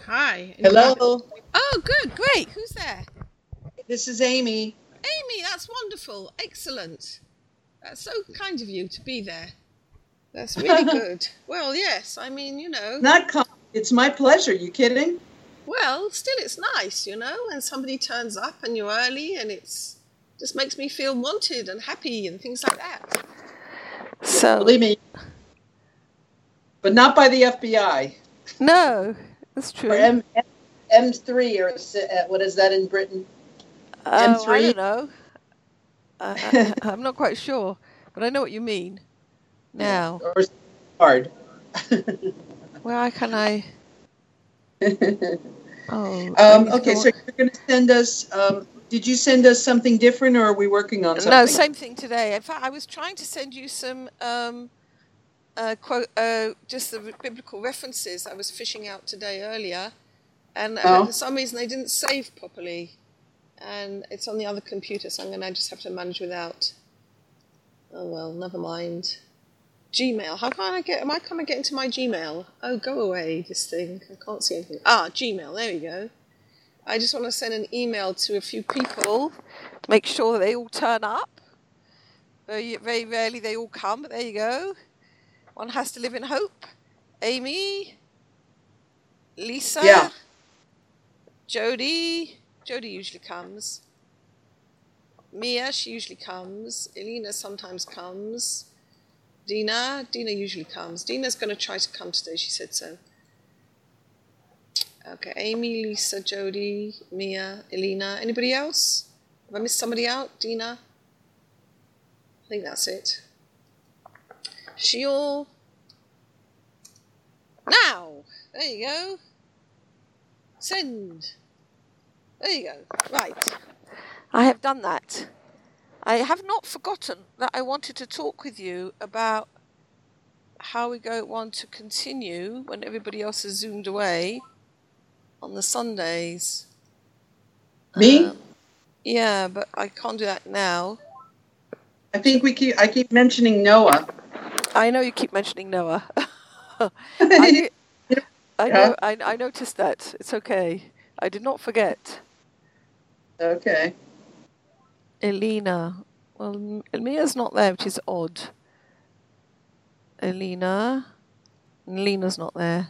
Hi. Hello, Oh, good, great. Who's there? this is Amy. Amy, that's wonderful. Excellent. That's so kind of you to be there. That's really good. Well, yes, I mean, It's my pleasure. You kidding? well, still it's nice, when somebody turns up and you're early and it's just makes me feel wanted and happy and things like that. So, Believe me, but not by the FBI no, that's true. or M3 or what is that in Britain? I M3. don't know. I'm not quite sure, but I know what you mean now. Or hard. Where can I? Oh, Okay, so you're going to send us. Did you send us something different, or are we working on something? No, same thing today. In fact, I was trying to send you some just the biblical references I was fishing out today earlier, and for some reason they didn't save properly, and it's on the other computer, so I'm going to just have to manage without. Oh well, never mind. Gmail. How can I get? Am I can I get into my Gmail? Oh, go away, this thing. I can't see anything. Gmail. There we go. I just want to send an email to a few people to make sure that they all turn up. Very, very rarely they all come, but there you go. One has to live in hope. Amy, Lisa, Yeah. Jody. Jody usually comes. Mia, she usually comes. Elena sometimes comes. Dina usually comes. Dina's going to try to come today, she said so. Okay, Amy, Lisa, Jody, Mia, Elena. Anybody else? Have I missed somebody out? Dina? I think that's it. Sheol. Now! There you go. Send. There you go. Right. I have done that. I have not forgotten that I wanted to talk with you about how we want to continue when everybody else has zoomed away on the Sundays. Me? Yeah, but I can't do that now. I think I keep mentioning Noah. I know you keep mentioning Noah. I noticed that. It's okay. I did not forget. Okay. Elena. Well, Mia's not there, which is odd. Lena's not there.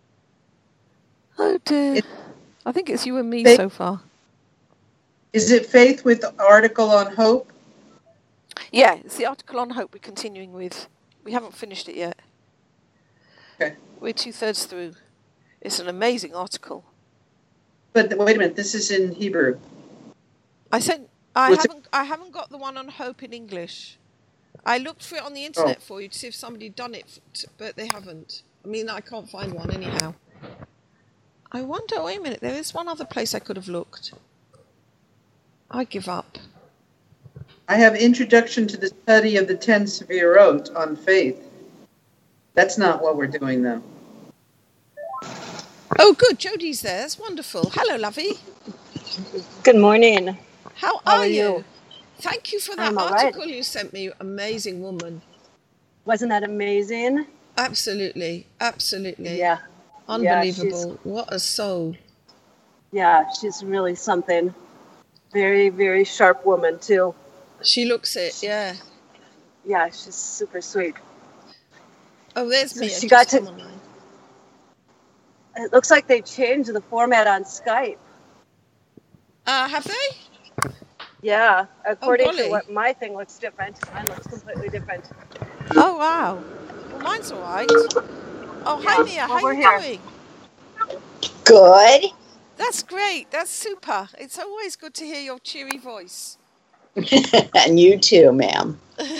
Oh dear. I think it's you and me so far. Is it Faith with the article on hope? Yeah, it's the article on hope we're continuing with. We haven't finished it yet. Okay. We're 2/3 through. It's an amazing article. But wait a minute, this is in Hebrew. I haven't got the one on hope in English. I looked for it on the internet for you to see if somebody had done it, but they haven't. I mean, I can't find one anyhow. I wonder, wait a minute, there is one other place I could have looked. I give up. I have Introduction to the Study of the 10 Sevirot on Faith. That's not what we're doing, though. Oh, good. Jody's there. That's wonderful. Hello, lovey. Good morning. How are you? Thank you for that I'm all article right. you sent me. Amazing woman. Wasn't that amazing? Absolutely. Absolutely. Yeah. Unbelievable. What a soul. Yeah, she's really something. Very, very sharp woman, too. She looks it, yeah. Yeah, she's super sweet. Oh, there's So Mia. she got to. Come online. It looks like they changed the format on Skype. Have they? Yeah, according to golly. what my thing looks different. Mine looks completely different. Oh, wow. Well, mine's all right. Oh, hi, Mia. How we're you here. doing? Good. That's great. That's super. It's always good to hear your cheery voice. And you too, ma'am.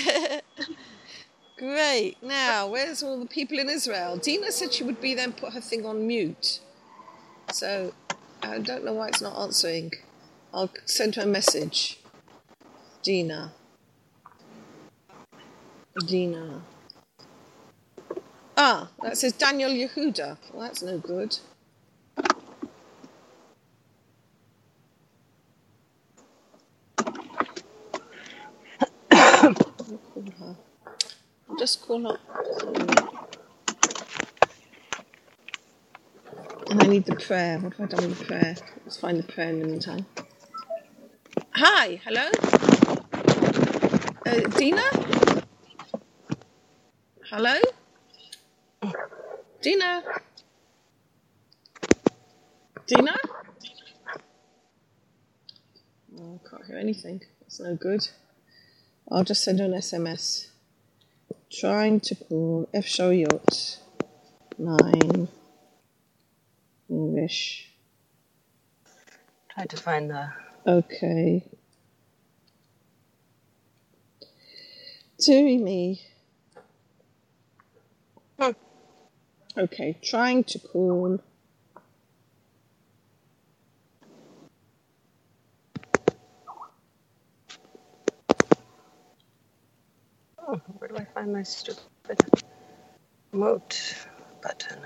Great. Now, where's all the people in Israel? Dina said she would be there and put her thing on mute. So, I don't know why it's not answering. I'll send her a message. Dina. That says Daniel Yehuda. Well, that's no good. I'll just call her. And I need the prayer. What have I done with the prayer? Let's find the prayer in the meantime. Hi, hello? Dina? Hello? Dina? Dina? Oh, I can't hear anything. That's no good. I'll just send her an SMS. Trying to call Efshoyot 9 English. Try to find the... Okay. Deary me. Okay, trying to call. Oh, where do I find my stupid remote button?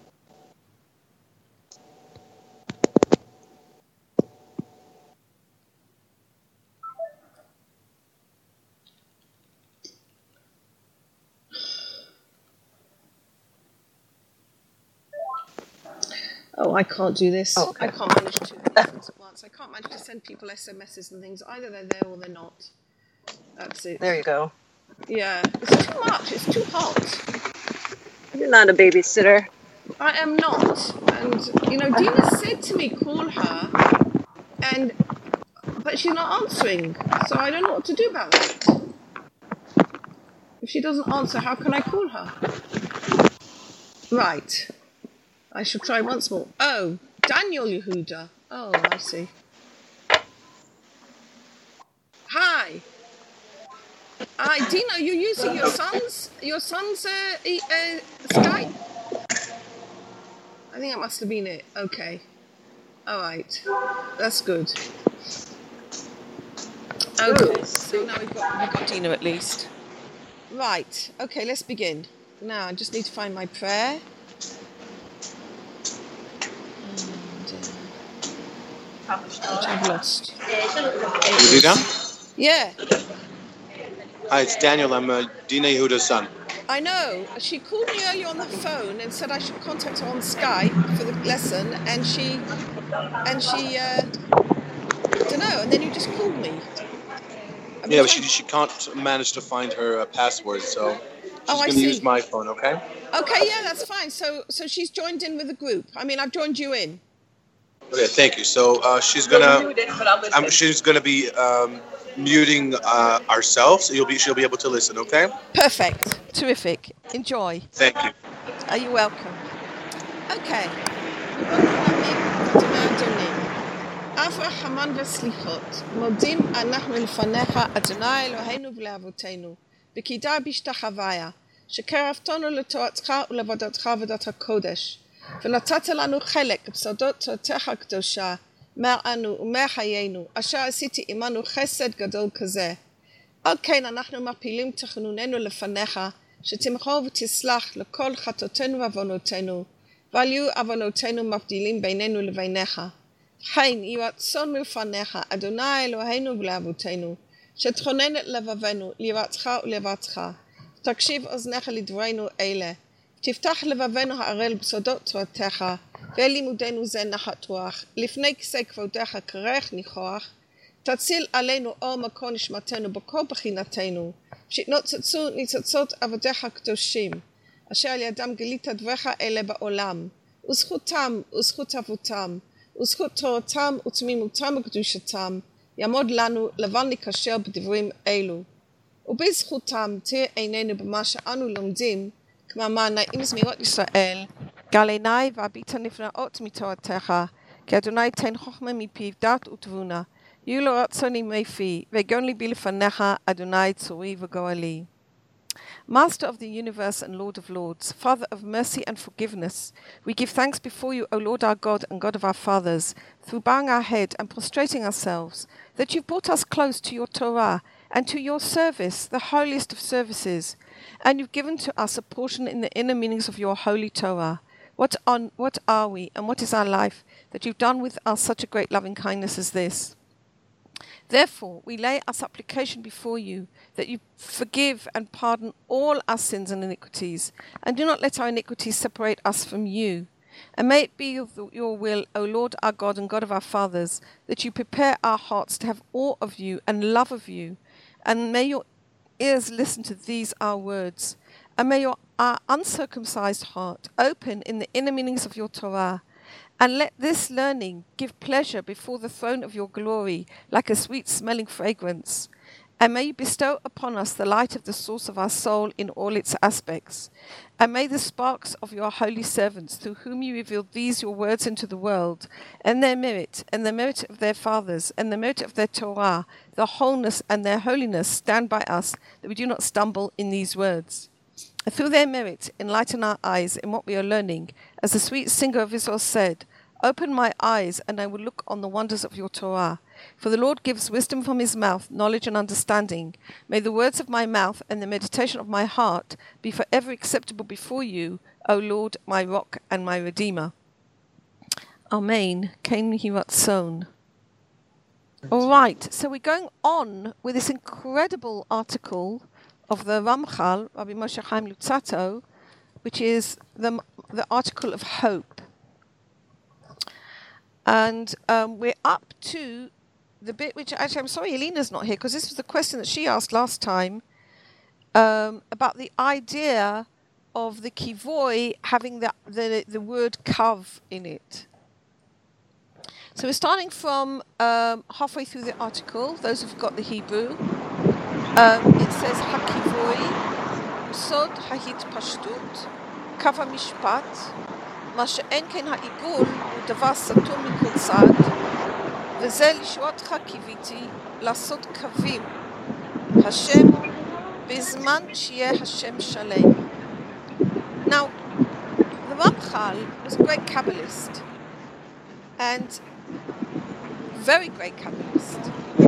Oh, I can't do this. Oh, okay. I can't manage two things at once. I can't manage to send people SMSs and things. Either they're there or they're not. That's it. There you go. Yeah, it's too much. It's too hot. You're not a babysitter. I am not. And, you know, Dina said to me, call her, but she's not answering. So I don't know what to do about that. If she doesn't answer, how can I call her? Right. I shall try once more. Oh, Daniel Yehuda. Oh, I see. Hi. Dina, you're using your son's Skype? I think that must have been it. Okay. All right. That's good. Okay. So now we've got Dina at least. Right. Okay, let's begin. Now I just need to find my prayer. Which I've lost. Dina? Yeah. Hi, it's Daniel. I'm Dina Yehuda's son. I know. She called me earlier on the phone and said I should contact her on Skype for the lesson, and she don't know. And then you just called me. Yeah, but she can't manage to find her password, so she's going to use my phone. Okay. Okay. Yeah, that's fine. So she's joined in with the group. I mean, I've joined you in. Okay, thank you. So she's gonna be muting ourselves. So she'll be able to listen. Okay. Perfect. Terrific. Enjoy. Thank you. Are you welcome? Okay. Avraham וסליחות, מודים אנחנו לפניך, אדוני אלוהינו ולאבותינו, בקידה בשתחוויה, שקרבתנו לתורתך ולעבודתך עבודת הקודש, ונתת לנו חלק בסודות תורתך הקדושה, מארנו ומחיינו, אשר עשיתי עמנו חסד גדול כזה. על כן אנחנו מפילים תחנוננו לפניך, שתמחור ותסלח לכל חטאותינו ועוונותינו, ואל יהיו עוונותינו מבדילים בינינו לביניך. כן, יהי רצון מלפניך, אדוני אלוהינו ולאבותינו, שתכונן את לבבנו ליראתך ולאהבתך, ותקשיב אוזניך לדברינו אלה, תפתח לבבנו הערל בסודות תורתך, ואל לימודנו זה נחת רוח, לפני כיסא כבודך קרח ניחוח, תציל עלינו אור מקור נשמתנו בכל בחינתנו, שיתנוצצו ניצוצות עבדיך הקדושים, אשר על ידם גילית דבריך אלה בעולם, וזכותם וזכות אבותם, וזכות תורתם ותמימותם וקדושתם, יעמוד לנו לבן לקשר בדברים אלו. ובזכותם תהיה עינינו במה שאנו לומדים, כמאמר נעים זמירות ישראל, גל עיני והביט הנפלאות מתורתך, כי אדוני תן חוכמה מפיו דעת ותבונה, יהיו לו רצון ימי פי, ויגון ליבי לפניך, אדוני צורי וגואלי. Master of the universe and Lord of lords, Father of mercy and forgiveness, we give thanks before you, O Lord our God and God of our fathers, through bowing our head and prostrating ourselves, that you've brought us close to your Torah and to your service, the holiest of services, and you've given to us a portion in the inner meanings of your holy Torah. What are we and what is our life that you've done with us such a great loving kindness as this? Therefore, we lay our supplication before you, that you forgive and pardon all our sins and iniquities, and do not let our iniquities separate us from you. And may it be your will, O Lord our God and God of our fathers, that you prepare our hearts to have awe of you and love of you. And may your ears listen to these our words. And may our uncircumcised heart open in the inner meanings of your Torah. And let this learning give pleasure before the throne of your glory, like a sweet-smelling fragrance. And may you bestow upon us the light of the source of our soul in all its aspects. And may the sparks of your holy servants, through whom you revealed these your words into the world, and their merit, and the merit of their fathers, and the merit of their Torah, the wholeness and their holiness, stand by us, that we do not stumble in these words. And through their merit, enlighten our eyes in what we are learning. As the sweet singer of Israel said, open my eyes, and I will look on the wonders of your Torah. For the Lord gives wisdom from his mouth, knowledge and understanding. May the words of my mouth and the meditation of my heart be forever acceptable before you, O Lord, my rock and my redeemer. Amen. Ken Yehi Ratzon. All right, so we're going on with this incredible article of the Ramchal, Rabbi Moshe Chaim Luzzatto, which is the article of hope. And we're up to the bit which, actually, I'm sorry Elena's not here, because this was the question that she asked last time about the idea of the kivoi having the word kav in it. So we're starting from halfway through the article, those who've got the Hebrew. It says, hakivoi, sod hahit pashtut, kav hamishpat, מה שאין כן העיגול הוא דבר סתום מכל צד, וזה לישועתך קיוויתי לעשות קווים, השם, בזמן שיהיה השם שלם. Now, the Ramchal was a great Kabbalist, and very great Kabbalist.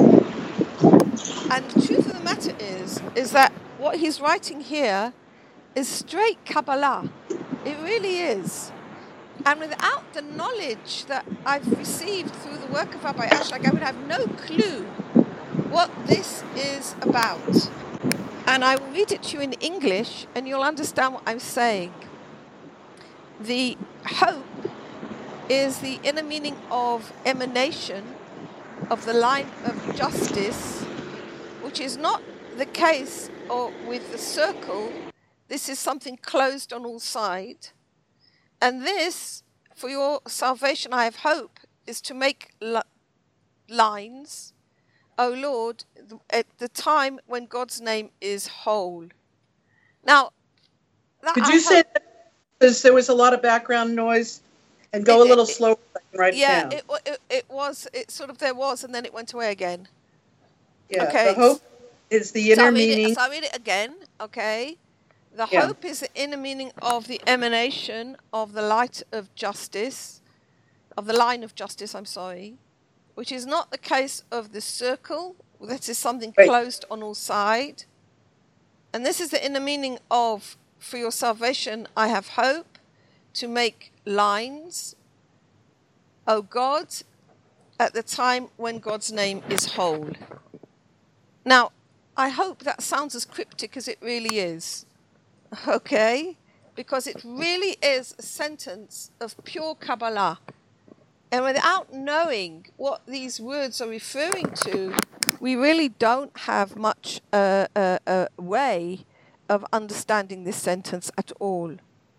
And the truth of the matter is that what he's writing here is straight Kabbalah. It really is. And without the knowledge that I've received through the work of Rabbi Ashlag, I would have no clue what this is about. And I will read it to you in English, and you'll understand what I'm saying. The hope is the inner meaning of emanation of the line of justice, which is not the case or with the circle. This is something closed on all sides. And this, for your salvation I have hope, is to make lines, O Lord, at the time when God's name is whole. Now, could you say that because there was a lot of background noise, and go a little slower so I can write it down? Yeah, it was, there was, and then it went away again. Yeah, okay. The hope is the inner meaning. So I'll read it again, okay? The hope is the inner meaning of the emanation of the light of justice, of the line of justice, which is not the case of the circle. That is something closed on all sides. And this is the inner meaning of, for your salvation, I have hope, to make lines, O God, at the time when God's name is whole. Now, I hope that sounds as cryptic as it really is. Okay, because it really is a sentence of pure Kabbalah. And without knowing what these words are referring to, we really don't have much way of understanding this sentence at all.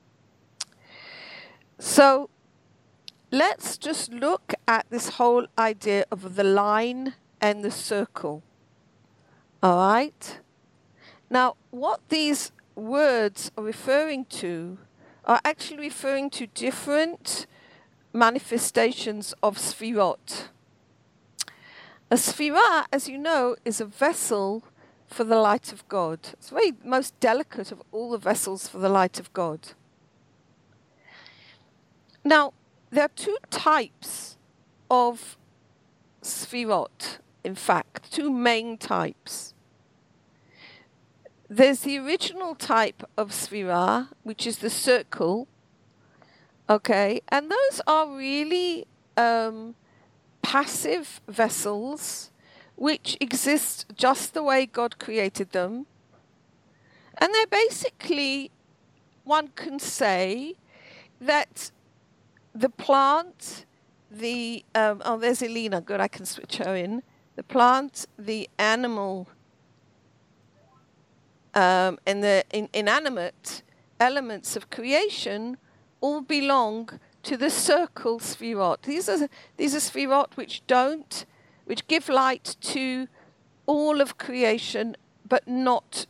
So let's just look at this whole idea of the line and the circle. All right? Now, what these words are referring to are actually referring to different manifestations of sfirot. A sfirah, as you know, is a vessel for the light of God. It's the very most delicate of all the vessels for the light of God. Now, there are two types of sfirot, in fact, two main types. There's the original type of sfirah, which is the circle, okay, and those are really passive vessels which exist just the way God created them. And they're basically, one can say, that the plant, there's Elena. Good, I can switch her in. The plant, the animal, and the inanimate elements of creation all belong to the circle sphirot. These are sphirot which give light to all of creation, but not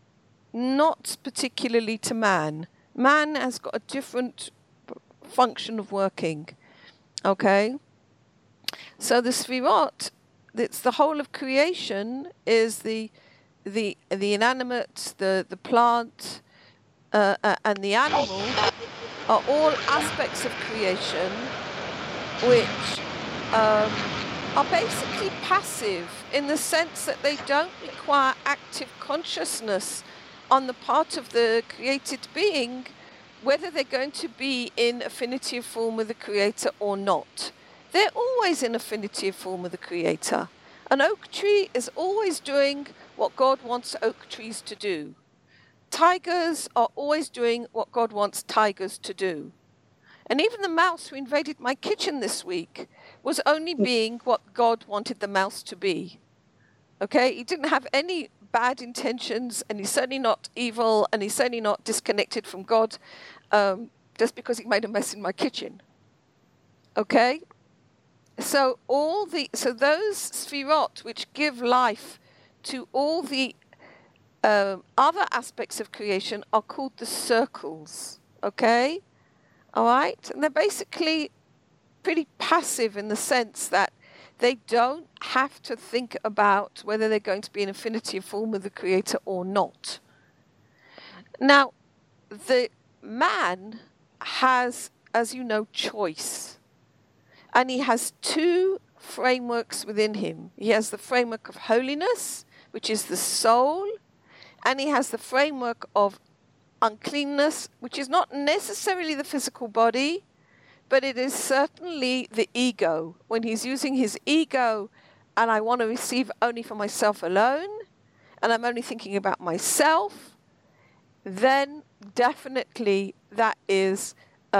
particularly to man. Man has got a different function of working. Okay? So the sphirot, it's the whole of creation, is the inanimate, the plant, and the animal are all aspects of creation which are basically passive in the sense that they don't require active consciousness on the part of the created being, whether they're going to be in affinity of form with the Creator or not. They're always in affinity of form with the Creator. An oak tree is always doing what God wants oak trees to do. Tigers are always doing what God wants tigers to do. And even the mouse who invaded my kitchen this week was only being what God wanted the mouse to be. Okay? He didn't have any bad intentions, and he's certainly not evil, and he's certainly not disconnected from God just because he made a mess in my kitchen. Okay? So those sphirot which give life to all the other aspects of creation are called the circles. Okay? All right? And they're basically pretty passive in the sense that they don't have to think about whether they're going to be in affinity of form with the Creator or not. Now, the man has, as you know, choice. And he has two frameworks within him. He has the framework of holiness, which is the soul, and he has the framework of uncleanness, which is not necessarily the physical body, but it is certainly the ego. When he's using his ego, and I want to receive only for myself alone, and I'm only thinking about myself, then definitely that is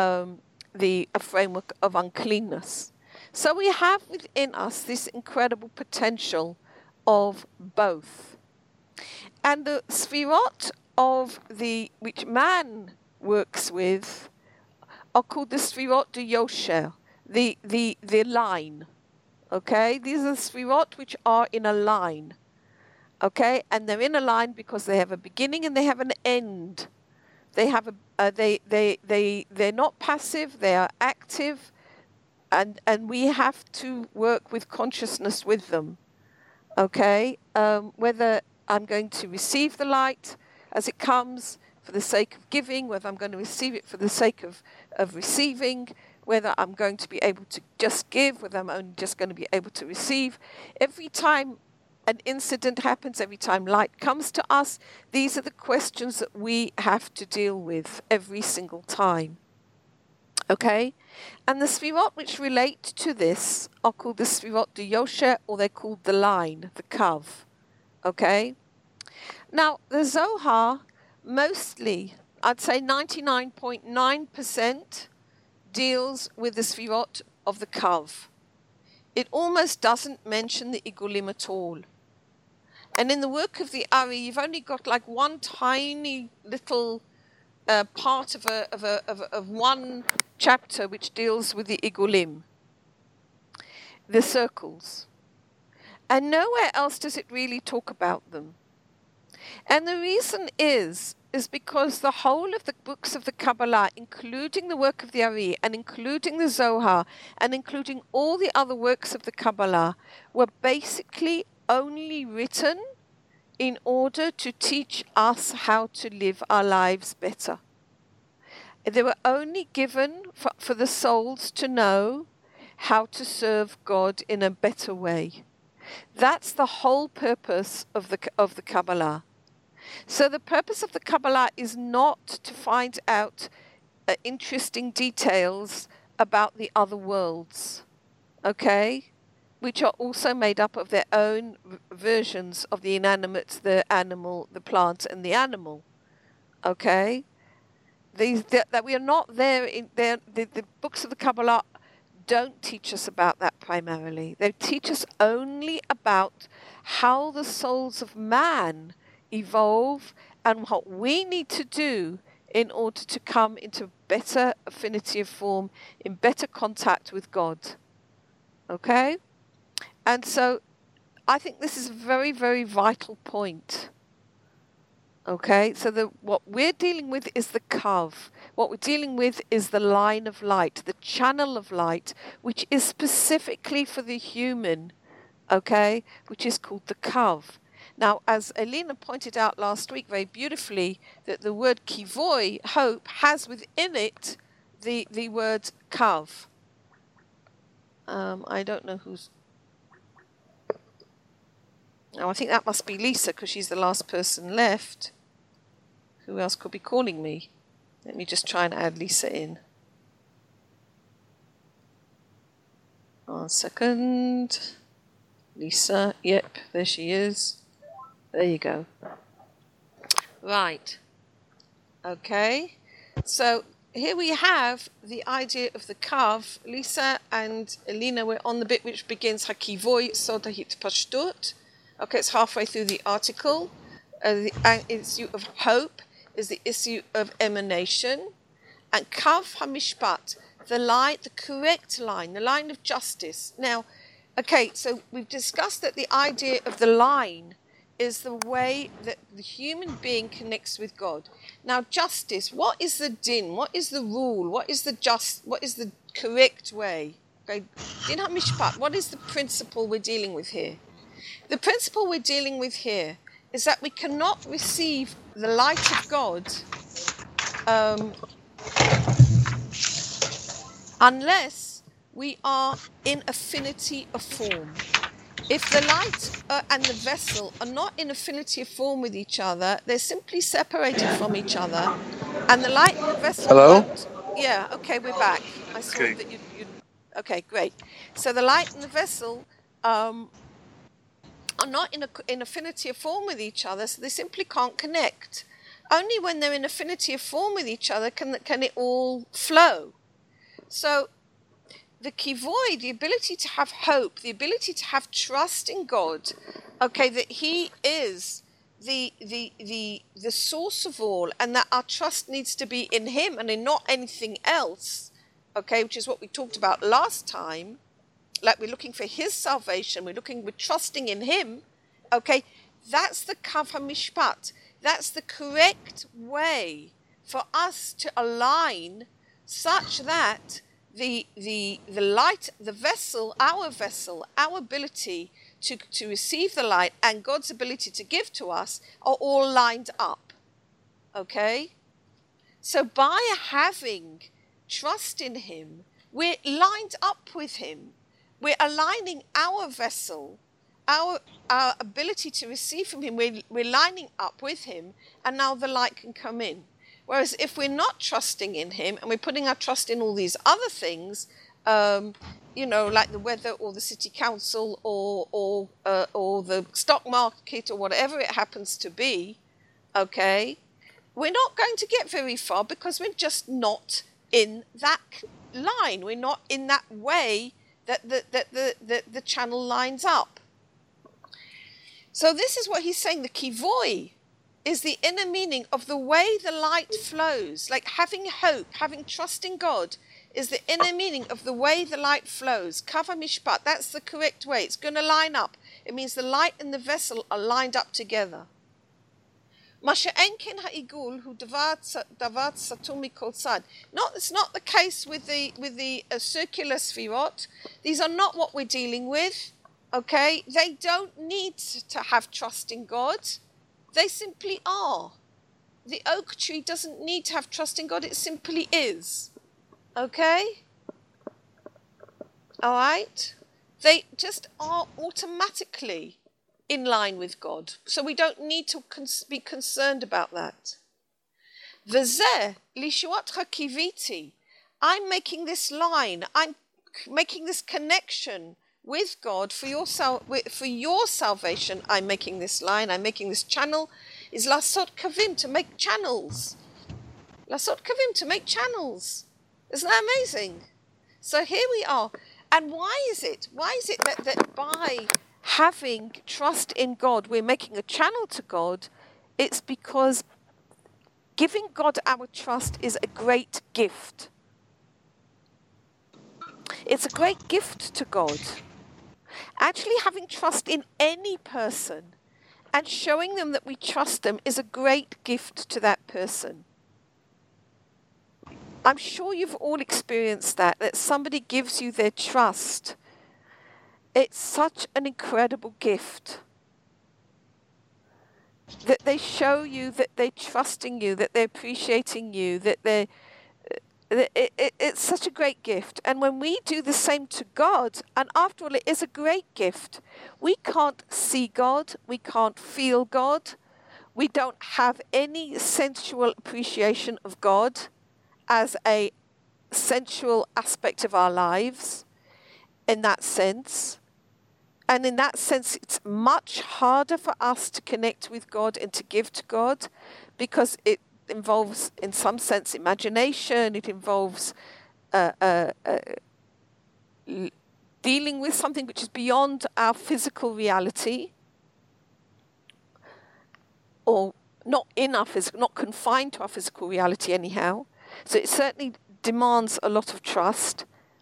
the framework of uncleanness. So we have within us this incredible potential of both. And the sphirot of which man works with are called the sphirot de Yosher, the line. Okay, these are the sphirot which are in a line. Okay, and they're in a line because they have a beginning and they have an end. They have they're not passive, they are active, and we have to work with consciousness with them. Okay, whether I'm going to receive the light as it comes for the sake of giving, whether I'm going to receive it for the sake of receiving, whether I'm going to be able to just give, whether I'm only just going to be able to receive. Every time an incident happens, every time light comes to us, these are the questions that we have to deal with every single time. Okay? And the sphirot which relate to this are called the sphirot de Yosher, or they're called the line, the kav. Okay? Now, the Zohar, mostly, I'd say 99.9%, deals with the sphirot of the kav. It almost doesn't mention the igulim at all. And in the work of the Ari, you've only got like one tiny little part of one chapter which deals with the igulim, the circles. And nowhere else does it really talk about them. And the reason is because the whole of the books of the Kabbalah, including the work of the Ari, and including the Zohar, and including all the other works of the Kabbalah, were basically only written in order to teach us how to live our lives better. They were only given for the souls to know how to serve God in a better way. That's the whole purpose of the Kabbalah. So the purpose of the Kabbalah is not to find out interesting details about the other worlds, okay, which are also made up of their own versions of the inanimate, the animal, the plant, and the animal, okay? that we are not there in there. The books of the Kabbalah don't teach us about that primarily. They teach us only about how the souls of man evolve and what we need to do in order to come into better affinity of form, in better contact with God. Okay? And so I think this is a very, very vital point. Okay, so what we're dealing with is the kav. What we're dealing with is the line of light, the channel of light, which is specifically for the human, okay, which is called the kav. Now, as Elena pointed out last week very beautifully, that the word kivoi, hope, has within it the word kav. I don't know who's... Now, I think that must be Lisa, because she's the last person left. Who else could be calling me? Let me just try and add Lisa in. 1 second. Lisa, yep, there she is. There you go. Right. Okay. So here we have the idea of the kav. Lisa and Elena were on the bit which begins Hakivoi Sodahit Pashtut. Okay, it's halfway through the article. The issue of hope is the issue of emanation. And Kav HaMishpat, the line, the correct line, the line of justice. Now, okay, so we've discussed that the idea of the line is the way that the human being connects with God. Now, justice, what is the din? What is the rule? What is the correct way? Okay, Din HaMishpat, what is the principle we're dealing with here? The principle we're dealing with here is that we cannot receive the light of God unless we are in affinity of form. If the light and the vessel are not in affinity of form with each other, they're simply separated from each other, and the light and the vessel... Hello? Yeah, okay, we're back. I saw that you... Okay, great. So the light and the vessel... are not in affinity of form with each other, so they simply can't connect. Only when they're in affinity of form with each other can it all flow. So the kivoi, the ability to have hope, the ability to have trust in God, okay, that He is the source of all, and that our trust needs to be in Him and in not anything else, okay, which is what we talked about last time. Like we're looking for His salvation, we're trusting in Him, okay, that's the Kav HaMishpat. That's the correct way for us to align such that the light, the vessel, our ability to receive the light and God's ability to give to us are all lined up, okay? So by having trust in Him, we're lined up with Him. We're aligning our vessel, our ability to receive from Him, we're lining up with Him, and now the light can come in. Whereas if we're not trusting in Him, and we're putting our trust in all these other things, like the weather or the city council or the stock market or whatever it happens to be, okay, we're not going to get very far because we're just not in that line. We're not in that way that the channel lines up. So this is what he's saying. The kivoi is the inner meaning of the way the light flows. Like having hope, having trust in God is the inner meaning of the way the light flows. Kav HaMishpat, that's the correct way. It's going to line up. It means the light and the vessel are lined up together. Masha'enkin ha'igul hu davar satum mikol tzad. It's not the case with the circular sfirot. These are not what we're dealing with. Okay, they don't need to have trust in God. They simply are. The oak tree doesn't need to have trust in God. It simply is. Okay? All right? They just are automatically in line with God. So we don't need to be concerned about that. V'zeh lishuatcha kiviti. I'm making this line. I'm making this connection with God for your salvation. I'm making this line. I'm making this channel. Is lasot kavim, to make channels. Lasot kavim, to make channels. Isn't that amazing? So here we are. And why is it? Why is it that by having trust in God, we're making a channel to God? It's because giving God our trust is a great gift. It's a great gift to God. Actually having trust in any person and showing them that we trust them is a great gift to that person. I'm sure you've all experienced that somebody gives you their trust. It's such an incredible gift. That they show you that they're trusting you, that they're appreciating you, that it's such a great gift. And when we do the same to God, and after all, it is a great gift. We can't see God, we can't feel God, we don't have any sensual appreciation of God as a sensual aspect of our lives in that sense. And in that sense, it's much harder for us to connect with God and to give to God because it involves, in some sense, imagination. It involves dealing with something which is beyond our physical reality, or not in our physical, not confined to our physical reality anyhow. So it certainly demands a lot of trust.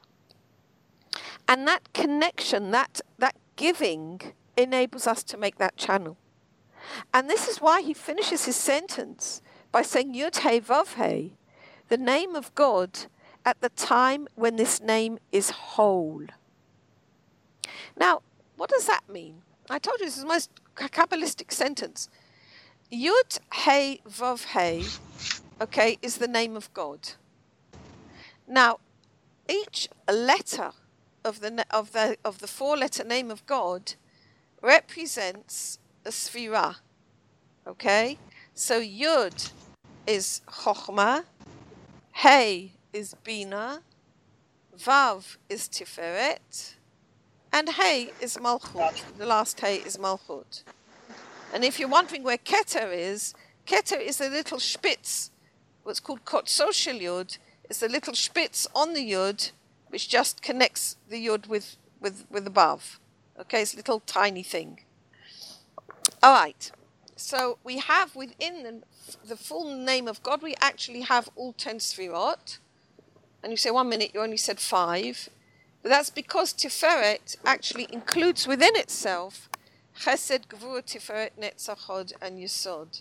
And that connection, that giving, enables us to make that channel. And this is why he finishes his sentence by saying Yud Hey Vav Hey, the name of God at the time when this name is whole. Now, what does that mean? I told you this is the most Kabbalistic sentence. Yud Hey Vav Hey, okay, is the name of God. Now, each letter of the four-letter name of God represents a sphira. Okay, so Yud is Chochmah, Hey is Bina, Vav is Tiferet, and Hey is Malchut. The last Hey is Malchut. And if you're wondering where Keter is a little spitz, what's called Kotso Shel Yud. It's a little spitz on the Yud, which just connects the Yud with above. Okay, it's a little tiny thing. All right. So we have within the full name of God, we actually have all 10 Sfirot. And you say, 1 minute, you only said 5. But that's because Tiferet actually includes within itself Chesed, Gvur, Tiferet, Netzach, Hod, and Yesod.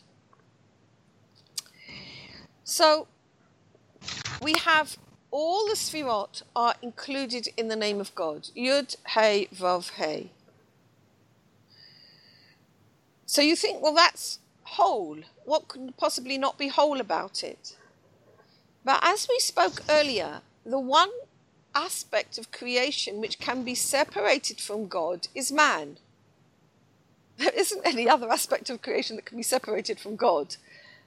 So we have all the Sfirot are included in the name of God. Yud, Hey, Vav, Hey. So you think, well, that's whole. What could possibly not be whole about it? But as we spoke earlier, the one aspect of creation which can be separated from God is man. There isn't any other aspect of creation that can be separated from God.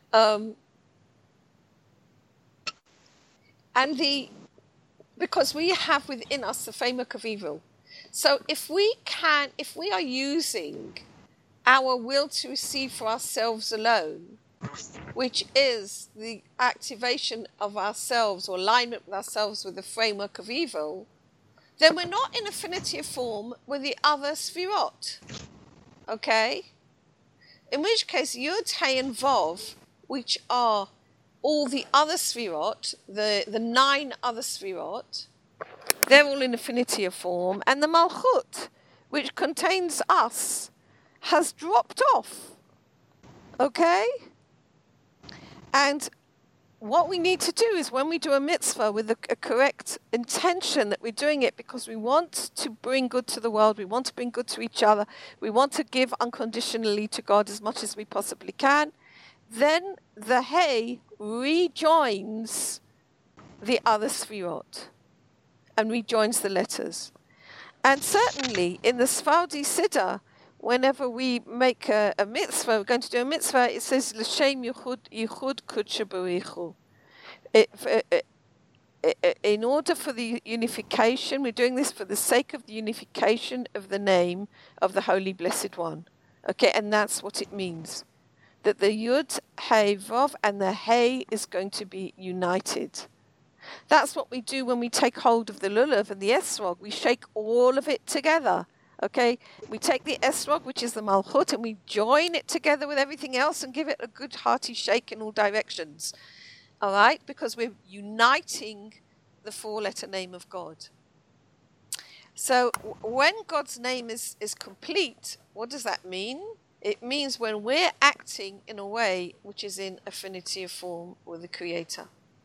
Because we have within us the framework of evil. So if we are using our will to receive for ourselves alone, which is the activation of ourselves or alignment with ourselves with the framework of evil, then we're not in affinity of form with the other Sfirot. Okay? In which case, Yud, Hey, and Vav, which are all the other Sfirot, the 9 other Sfirot, they're all in affinity of form, and the Malchut, which contains us, has dropped off. Okay? And what we need to do is when we do a mitzvah with a correct intention that we're doing it because we want to bring good to the world, we want to bring good to each other, we want to give unconditionally to God as much as we possibly can, then the Hey rejoins the other Sfirot and rejoins the letters. And certainly in the Sephardi Siddur, whenever we make a mitzvah, we're going to do a mitzvah, it says, L'shem yichud kudsha b'richu. In order for the unification, we're doing this for the sake of the unification of the name of the Holy Blessed One. Okay, and that's what it means. that the Yud, Hey, Vav and the Hey is going to be united. That's what we do when we take hold of the Lulav and the Esrog. We shake all of it together. Okay, we take the Esrog, which is the Malchut, and we join it together with everything else and give it a good hearty shake in all directions. All right, because we're uniting the four-letter name of God. So when God's name is complete, what does that mean? It means when we're acting in a way which is in affinity of form with the Creator.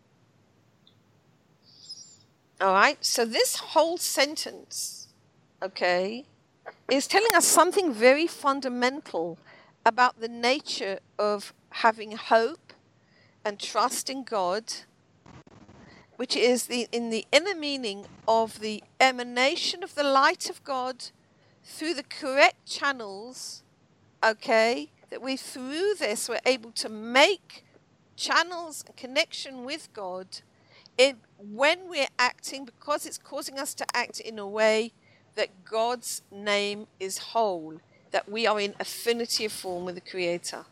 All right, so this whole sentence, okay, is telling us something very fundamental about the nature of having hope and trust in God, which is in the inner meaning of the emanation of the light of God through the correct channels, okay, that through this we're able to make channels and connection with God when we're acting, because it's causing us to act in a way that God's name is whole, that we are in affinity of form with the Creator.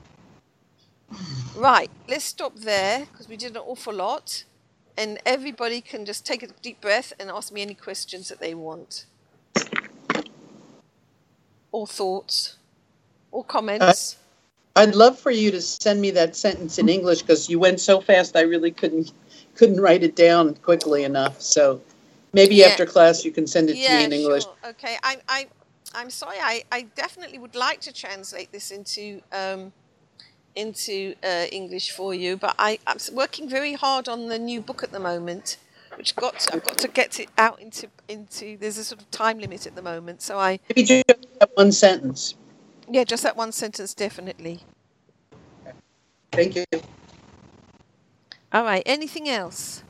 Right, let's stop there because we did an awful lot, and everybody can just take a deep breath and ask me any questions that they want, or thoughts, or comments. I'd love for you to send me that sentence in English because you went so fast I really couldn't write it down quickly enough. So maybe after class you can send it to me in English. Sure. Okay. I'm sorry. I definitely would like to translate this into English for you, but I'm working very hard on the new book at the moment, which I've got to get it out into. There's a sort of time limit at the moment, so maybe just that one sentence. Yeah, just that one sentence, definitely. Thank you. All right. Anything else?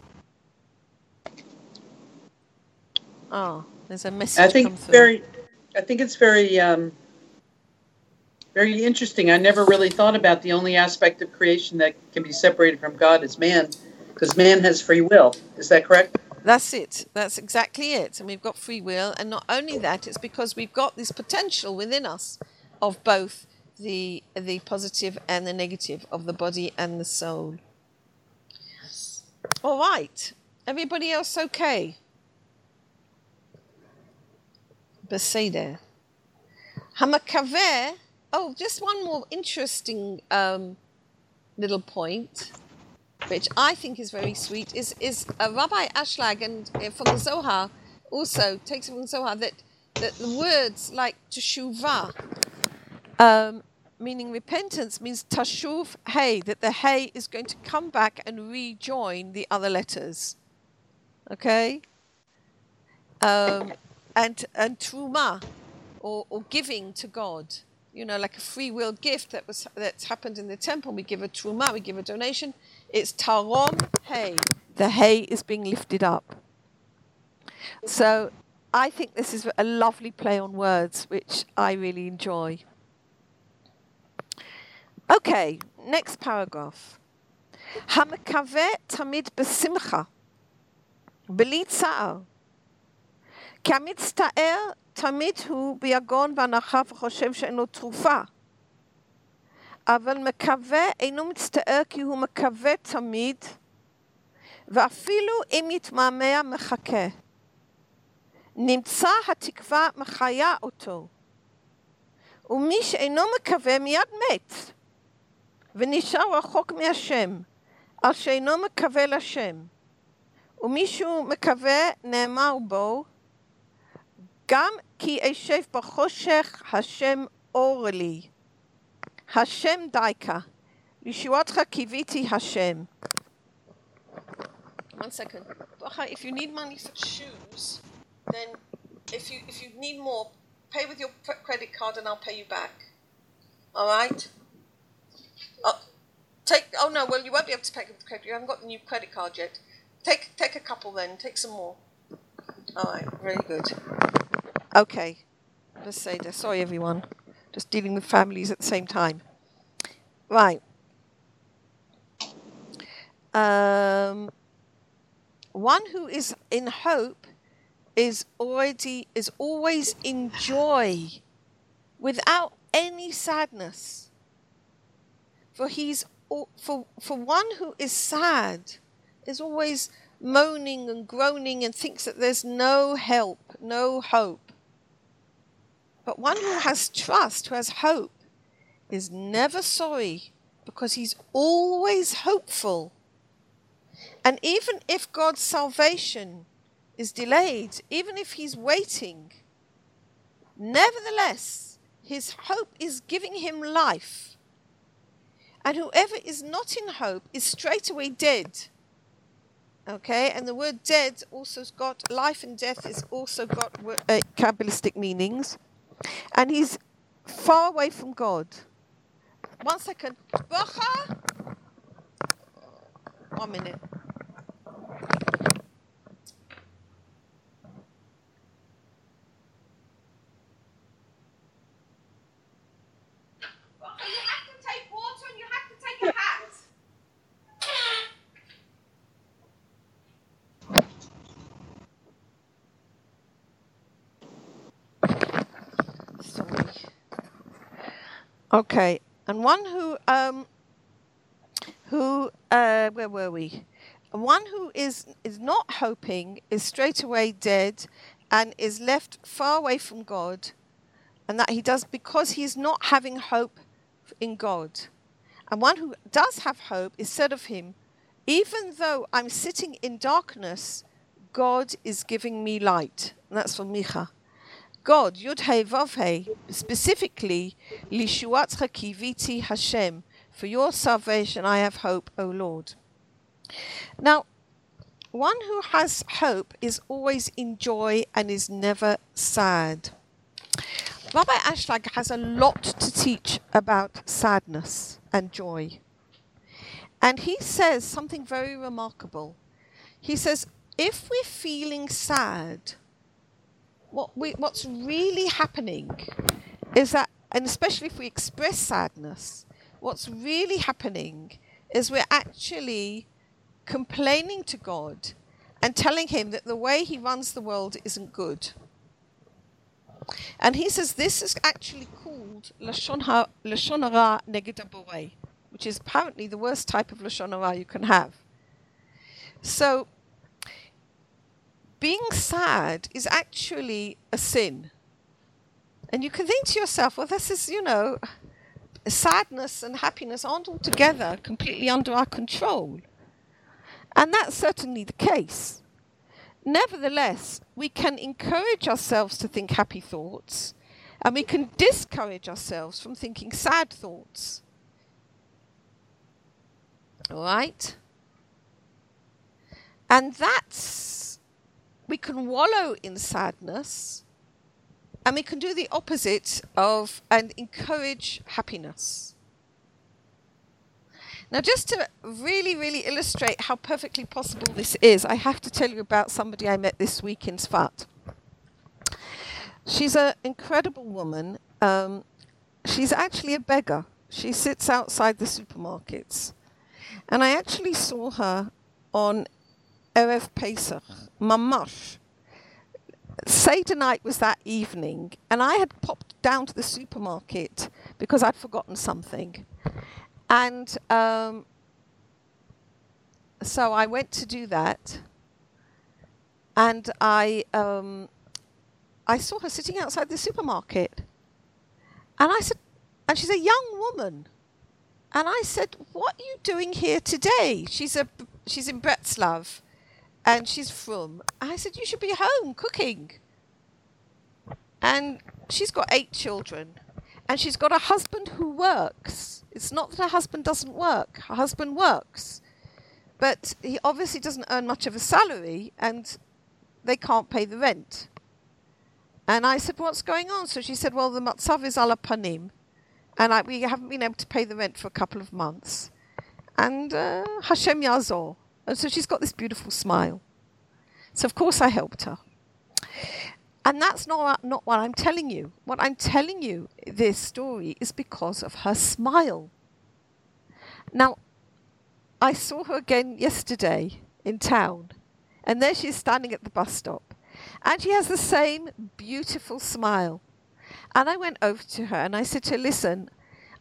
Oh, there's a message. I think it's very very interesting. I never really thought about the only aspect of creation that can be separated from God is man, because man has free will. Is that correct? That's it. That's exactly it. And we've got free will, and not only that, it's because we've got this potential within us of both the positive and the negative, of the body and the soul. All right. Everybody else okay? Beseder. Hamakaveh. Oh, just one more interesting little point, which I think is very sweet, is Rabbi Ashlag and from the Zohar also takes from the Zohar that the words like teshuvah, meaning repentance, means tashuv hey, that the hey is going to come back and rejoin the other letters. Okay? And truma, or giving to God. You know, like a free will gift that's happened in the temple. We give a truma, we give a donation. It's tarom hey. The hey is being lifted up. So I think this is a lovely play on words, which I really enjoy. Okay, next paragraph. Hamekaveh tamid besimcha, beli tza'ar. כי המצטער תמיד הוא ביגון ואנחה וחושב שאין לו תרופה. אבל מקווה אינו מצטער כי הוא מקווה תמיד, ואפילו אם יתמהמה מחכה. נמצא התקווה מחיה אותו. ומי שאינו מקווה מיד מת, ונשאר רחוק מהשם, על שאינו מקווה לשם. ומישהו מקווה נאמר בו, גם כי אשב בחושך השם אור לי. השם דייקה. לישועתך קיוויתי השם. One second. If you need money for shoes, then if you need more, pay with your credit card and I'll pay you back. All right? Oh no, well you won't be able to pay with credit. You haven't got the new credit card yet. Take a couple then. Take some more. All right, very good. Okay, let's say that. Sorry, everyone. Just dealing with families at the same time. Right. One who is in hope is always in joy, without any sadness. For one who is sad, is always moaning and groaning and thinks that there's no help, no hope. But one who has trust, who has hope, is never sorry because he's always hopeful. And even if God's salvation is delayed, even if he's waiting, nevertheless, his hope is giving him life. And whoever is not in hope is straight away dead. Okay, and the word dead also has got, life and death has also got Kabbalistic meanings. And he's far away from God. 1 second. Bracha. 1 minute. You have to take water and you have to take a hat. Sorry. Okay, and one where were we? One who is not hoping is straight away dead and is left far away from God, and that he does because he is not having hope in God. And one who does have hope is said of him, even though I'm sitting in darkness, God is giving me light. And that's from Micha. God, Yud Hei Vav Hei, specifically, Lishuat Kiviti Hashem, for your salvation I have hope, O Lord. Now, one who has hope is always in joy and is never sad. Rabbi Ashlag has a lot to teach about sadness and joy. And he says something very remarkable. He says, if we're feeling sad, what's really happening is that, and especially if we express sadness, what's really happening is we're actually complaining to God and telling him that the way he runs the world isn't good. And he says this is actually called Lashon Hara Neged HaBorei, which is apparently the worst type of Lashon Hara you can have. So, being sad is actually a sin. And you can think to yourself, well, this is, sadness and happiness aren't altogether completely under our control. And that's certainly the case. Nevertheless, we can encourage ourselves to think happy thoughts, and we can discourage ourselves from thinking sad thoughts. All right? And we can wallow in sadness, and we can do the opposite and encourage happiness. Now, just to really, really illustrate how perfectly possible this is, I have to tell you about somebody I met this week in Sfat. She's an incredible woman. She's actually a beggar. She sits outside the supermarkets. And I actually saw her on Erev Pesach, Mamash. Seder night was that evening, and I had popped down to the supermarket because I'd forgotten something. And so I went to do that, and I saw her sitting outside the supermarket, and I said, and she's a young woman, and I said, "What are you doing here today?" She's in Bretzlav, and she's from. I said, "You should be home cooking," and she's got 8 children. And she's got a husband who works. It's not that her husband doesn't work. Her husband works. But he obviously doesn't earn much of a salary, and they can't pay the rent. And I said, what's going on? So she said, well, the matzav is ala panim. And we haven't been able to pay the rent for a couple of months. And Hashem Yazor. And so she's got this beautiful smile. So, of course, I helped her. And that's not what I'm telling you. What I'm telling you, this story, is because of her smile. Now, I saw her again yesterday in town. And there she is standing at the bus stop. And she has the same beautiful smile. And I went over to her and I said to her, listen,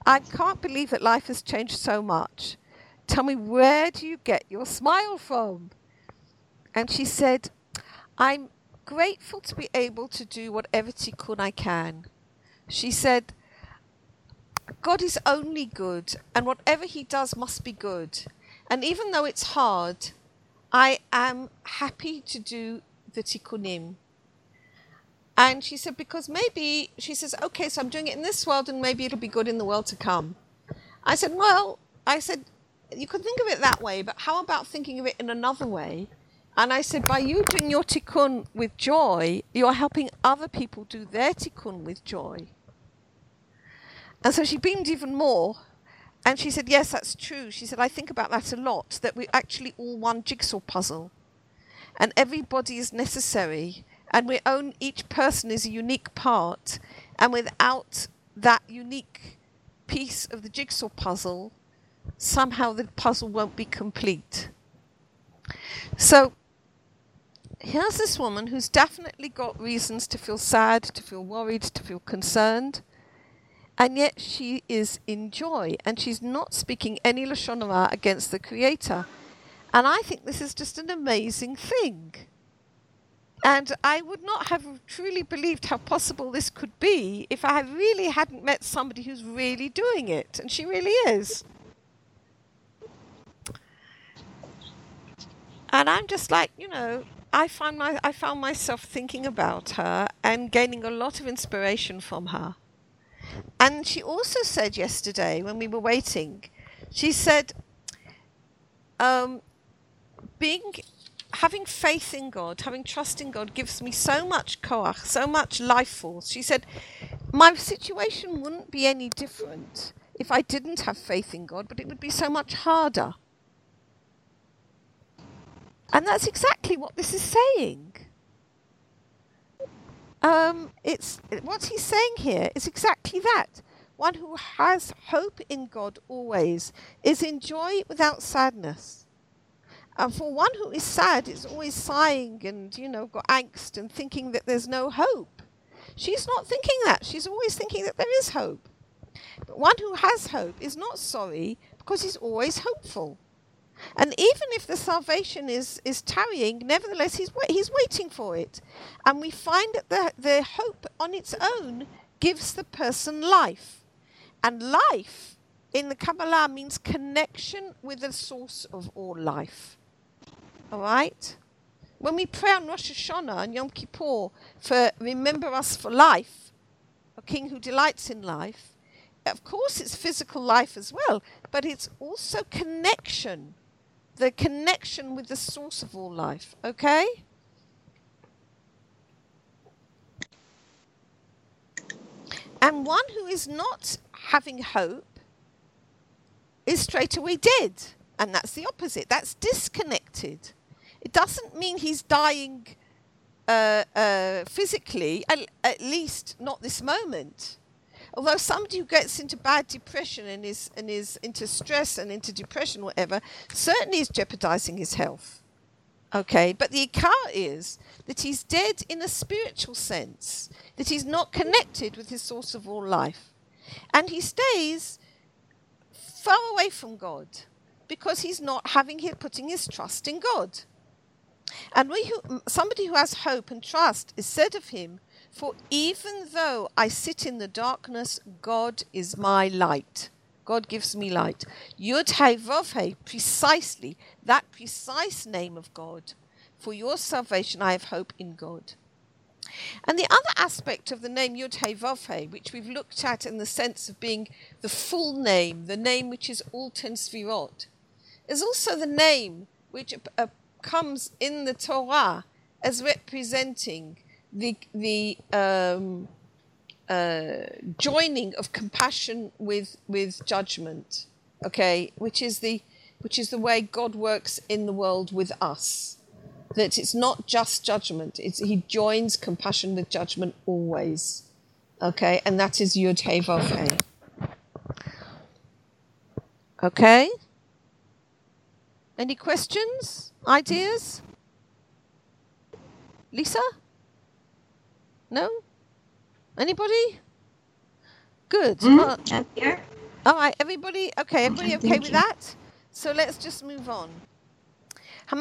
I can't believe that life has changed so much. Tell me, where do you get your smile from? And she said, I'm grateful to be able to do whatever tikkun I can. She said, God is only good, and whatever he does must be good. And even though it's hard, I am happy to do the tikkunim. And she said, because maybe, she says, okay, so I'm doing it in this world and maybe it'll be good in the world to come. I said, you can think of it that way, but how about thinking of it in another way? And I said, by you doing your tikkun with joy, you're helping other people do their tikkun with joy. And so she beamed even more. And she said, yes, that's true. She said, I think about that a lot, that we're actually all one jigsaw puzzle. And everybody is necessary. And each person is a unique part. And without that unique piece of the jigsaw puzzle, somehow the puzzle won't be complete. So here's this woman who's definitely got reasons to feel sad, to feel worried, to feel concerned. And yet she is in joy. And she's not speaking any Lashon Hara against the Creator. And I think this is just an amazing thing. And I would not have truly believed how possible this could be if I really hadn't met somebody who's really doing it. And she really is. And I'm just like, I found myself thinking about her and gaining a lot of inspiration from her. And she also said yesterday when we were waiting, she said, having faith in God, having trust in God gives me so much koach, so much life force. She said, my situation wouldn't be any different if I didn't have faith in God, but it would be so much harder. And that's exactly what this is saying. What he's saying here is exactly that. One who has hope in God always is in joy without sadness. And for one who is sad, is always sighing and, got angst and thinking that there's no hope. She's not thinking that. She's always thinking that there is hope. But one who has hope is not sorry because he's always hopeful. And even if the salvation is tarrying, nevertheless, he's waiting for it. And we find that the hope on its own gives the person life. And life in the Kabbalah means connection with the source of all life. All right? When we pray on Rosh Hashanah and Yom Kippur for remember us for life, a king who delights in life, of course it's physical life as well, but it's also connection. The connection with the source of all life, okay? And one who is not having hope is straight away dead. And that's the opposite. That's disconnected. It doesn't mean he's dying physically, at least not this moment. Although somebody who gets into bad depression and is into stress and into depression, whatever, certainly is jeopardizing his health. Okay, but the ikar is that he's dead in a spiritual sense, that he's not connected with his source of all life. And he stays far away from God because he's not putting his trust in God. And somebody who has hope and trust is said of him, for even though I sit in the darkness, God is my light. God gives me light. Yud Hei Vav Hei, precisely, that precise name of God. For your salvation, I have hope in God. And the other aspect of the name Yud Hei Vav Hei, which we've looked at in the sense of being the full name, the name which is all 10 Sfirot, is also the name which comes in the Torah as representing the joining of compassion with judgment, okay, which is the way God works in the world with us. That it's not just judgment; he joins compassion with judgment always, okay, and that is Yud Hei Vav Hei. Okay. Any questions? Ideas? Lisa? No? Anybody? Good. I'm here. All right, everybody. Okay, everybody okay with that? So let's just move on. I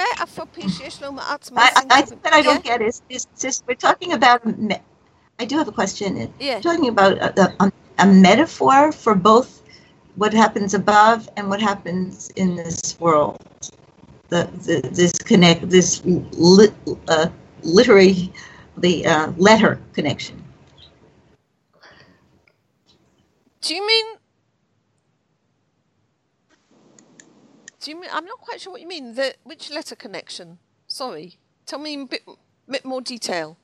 think that I don't get is we're talking about. I do have a question. Yeah. Talking about a metaphor for both what happens above and what happens in this world. Letter connection. Do you mean? I'm not quite sure what you mean. Which letter connection? Sorry, tell me a bit more detail.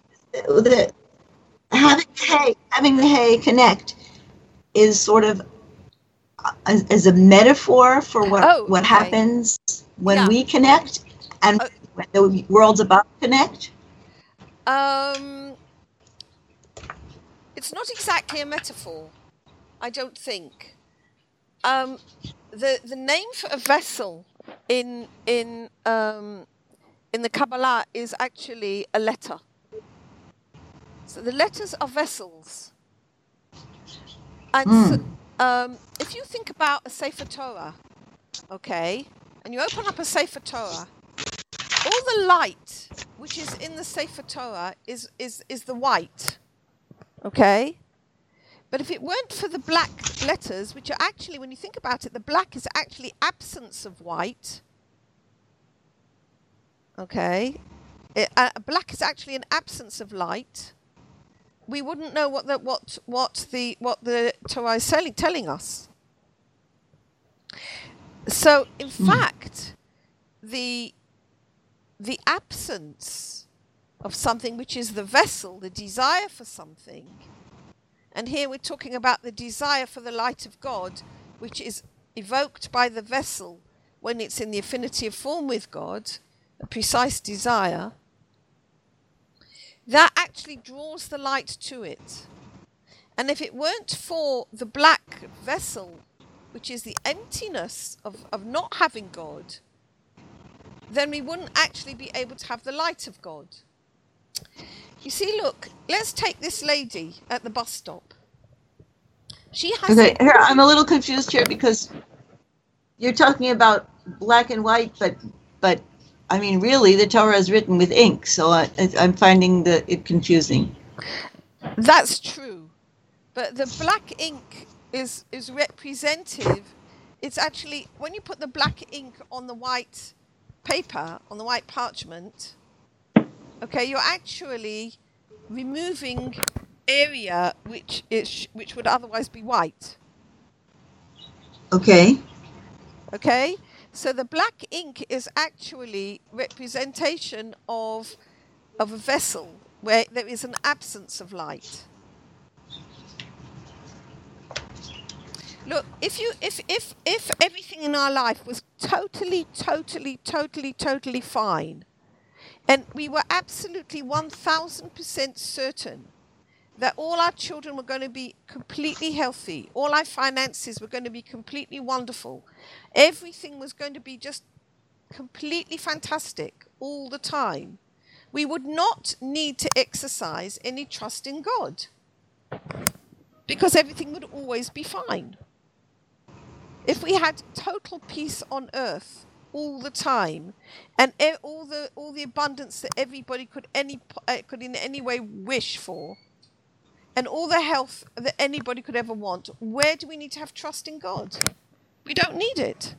Having the hay connect is sort of as a metaphor for what happens when we connect and when the worlds above connect. It's not exactly a metaphor, I don't think. The name for a vessel in the Kabbalah is actually a letter. So the letters are vessels. And so, if you think about a Sefer Torah, okay, and you open up a Sefer Torah, all the light which is in the Sefer Torah is the white, okay? But if it weren't for the black letters, which are actually, when you think about it, the black is actually absence of white. Okay, black is actually an absence of light. We wouldn't know what the Torah is telling us. So, in fact, the absence of something, which is the vessel, the desire for something. And here we're talking about the desire for the light of God, which is evoked by the vessel when it's in the affinity of form with God, a precise desire, that actually draws the light to it. And if it weren't for the black vessel, which is the emptiness of not having God, then we wouldn't actually be able to have the light of God. You see, look, let's take this lady at the bus stop. She has. Okay, here, I'm a little confused here because you're talking about black and white, but I mean, really, the Torah is written with ink, so I'm finding it confusing. That's true, but the black ink is representative. It's actually, when you put the black ink on the white paper, on the white parchment, okay, you're actually removing area which would otherwise be white. Okay. Okay, so the black ink is actually representation of a vessel where there is an absence of light. Look, if everything in our life was totally fine, and we were absolutely 1000% certain that all our children were going to be completely healthy, all our finances were going to be completely wonderful, everything was going to be just completely fantastic all the time, we would not need to exercise any trust in God, because everything would always be fine. If we had total peace on earth all the time, and all the abundance that everybody could in any way wish for, and all the health that anybody could ever want, where do we need to have trust in God? We don't need it.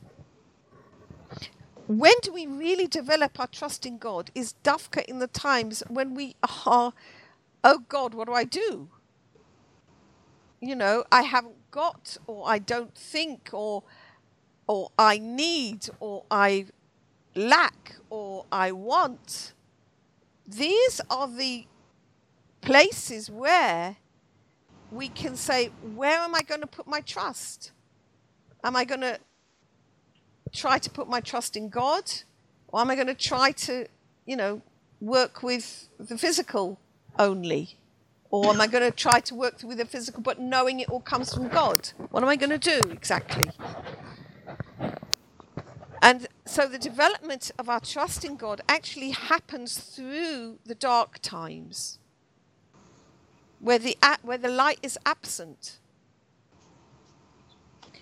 When do we really develop our trust in God is dafka in the times when we are, oh God, what do I do? You know, I haven't got, or I don't think, or I need, or I lack, or I want. These are the places where we can say, where am I going to put my trust? Am I going to try to put my trust in God? Or am I going to try to, work with the physical only? Or am I going to try to work with the physical, but knowing it all comes from God? What am I going to do exactly? And so the development of our trust in God actually happens through the dark times, where the light is absent.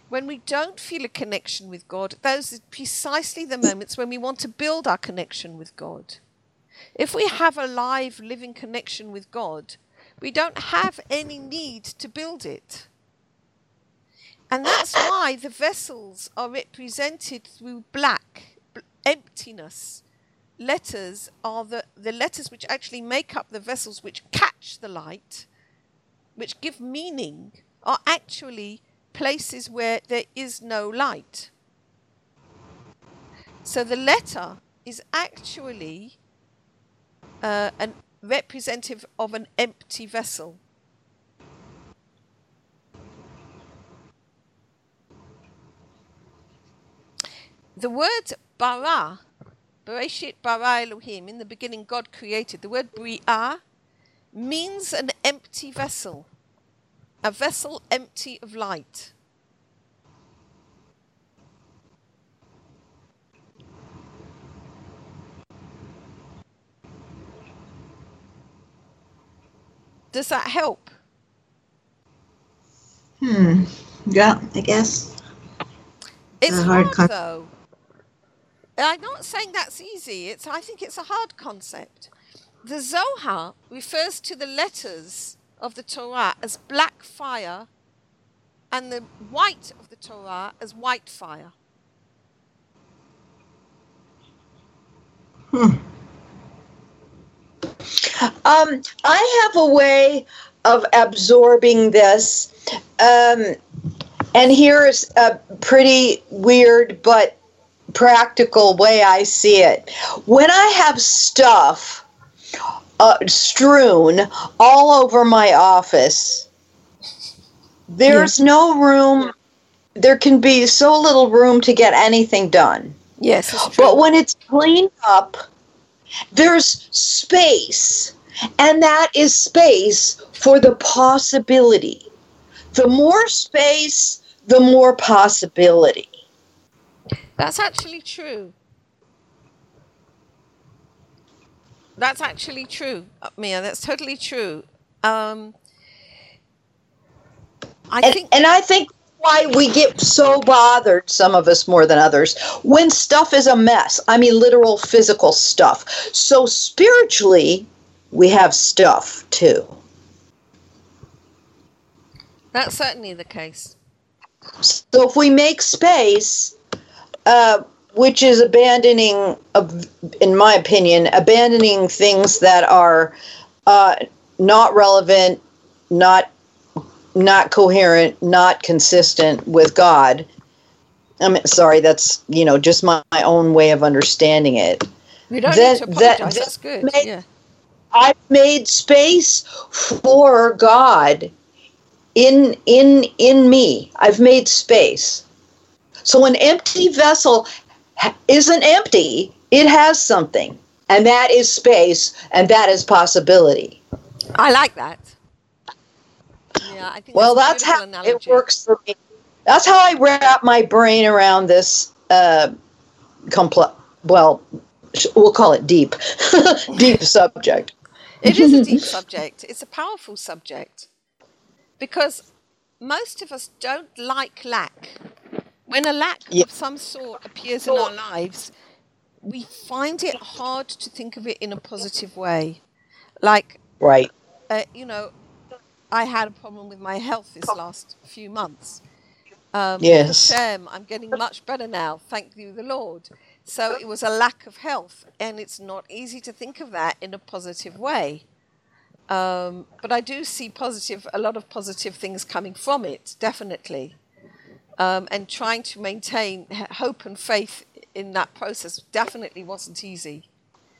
when we don't feel a connection with God, those are precisely the moments when we want to build our connection with God. If we have a live, living connection with God, we don't have any need to build it. And that's why the vessels are represented through black, emptiness. Letters are the letters which actually make up the vessels which catch the light, which give meaning, are actually places where there is no light. So the letter is actually an representative of an empty vessel. The word bara, Bereshit bara Elohim, in the beginning God created, the word bri'ah means an empty vessel, a vessel empty of light. Does that help? Yeah, I guess. It's hard though. I'm not saying that's easy. I think it's a hard concept. The Zohar refers to the letters of the Torah as black fire and the white of the Torah as white fire. I have a way of absorbing this, and here's a pretty weird but practical way I see it. When I have stuff strewn all over my office, there's no room. There can be so little room to get anything done. Yes, it's true. But when it's cleaned up, there's space, and that is space for the possibility. The more space, the more possibility. That's actually true. That's actually true, Mia. That's totally true. I think why we get so bothered, some of us more than others, when stuff is a mess. I mean, literal physical stuff. So spiritually, we have stuff too. That's certainly the case. So if we make space, which is abandoning, in my opinion, abandoning things that are not relevant, not coherent, not consistent with God. Sorry, that's just my own way of understanding it. You don't need to apologize. That's good. I've made space for God in me. I've made space. So an empty vessel isn't empty. It has something, and that is space, and that is possibility. I like that. Yeah, I think that's how analogy. It works for me. That's how I wrap my brain around this we'll call it deep subject. It is a deep subject. It's a powerful subject because most of us don't like lack. When a lack of some sort appears in our lives, we find it hard to think of it in a positive way. Like, right. I had a problem with my health this last few months. Yes. I'm getting much better now, thank you the Lord. So it was a lack of health, and it's not easy to think of that in a positive way. But I do see a lot of positive things coming from it, definitely. And trying to maintain hope and faith in that process definitely wasn't easy.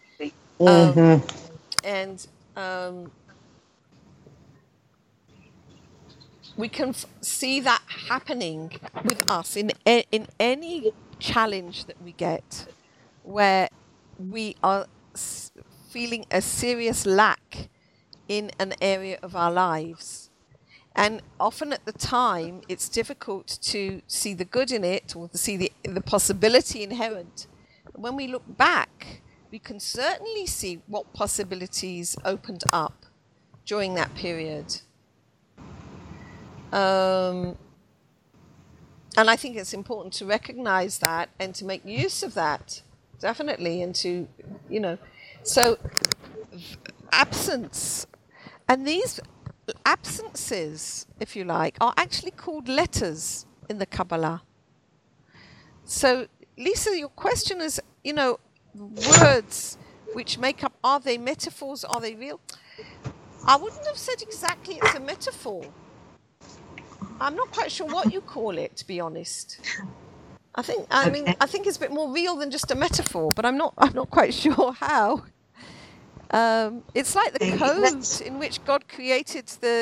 We can see that happening with us in any challenge that we get, where we are feeling a serious lack in an area of our lives. And often at the time, it's difficult to see the good in it or to see the possibility inherent. But when we look back, we can certainly see what possibilities opened up during that period. And And I think it's important to recognize that and to make use of that, definitely, and to, so absence. And these absences, if you like, are actually called letters in the Kabbalah. So, Lisa, your question is, words which make up, are they metaphors, are they real? I wouldn't have said exactly it's a metaphor. I'm not quite sure what you call it, to be honest. I think it's a bit more real than just a metaphor, but I'm not quite sure how. It's like the code in which God created the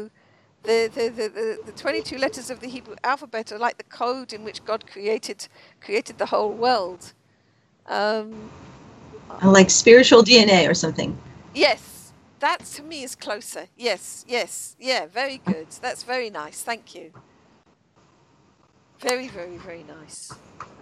22 letters of the Hebrew alphabet are like the code in which God created the whole world. Like spiritual DNA or something. Yes, that to me is closer. Yes, yeah, very good. That's very nice. Thank you. Very, very, very nice.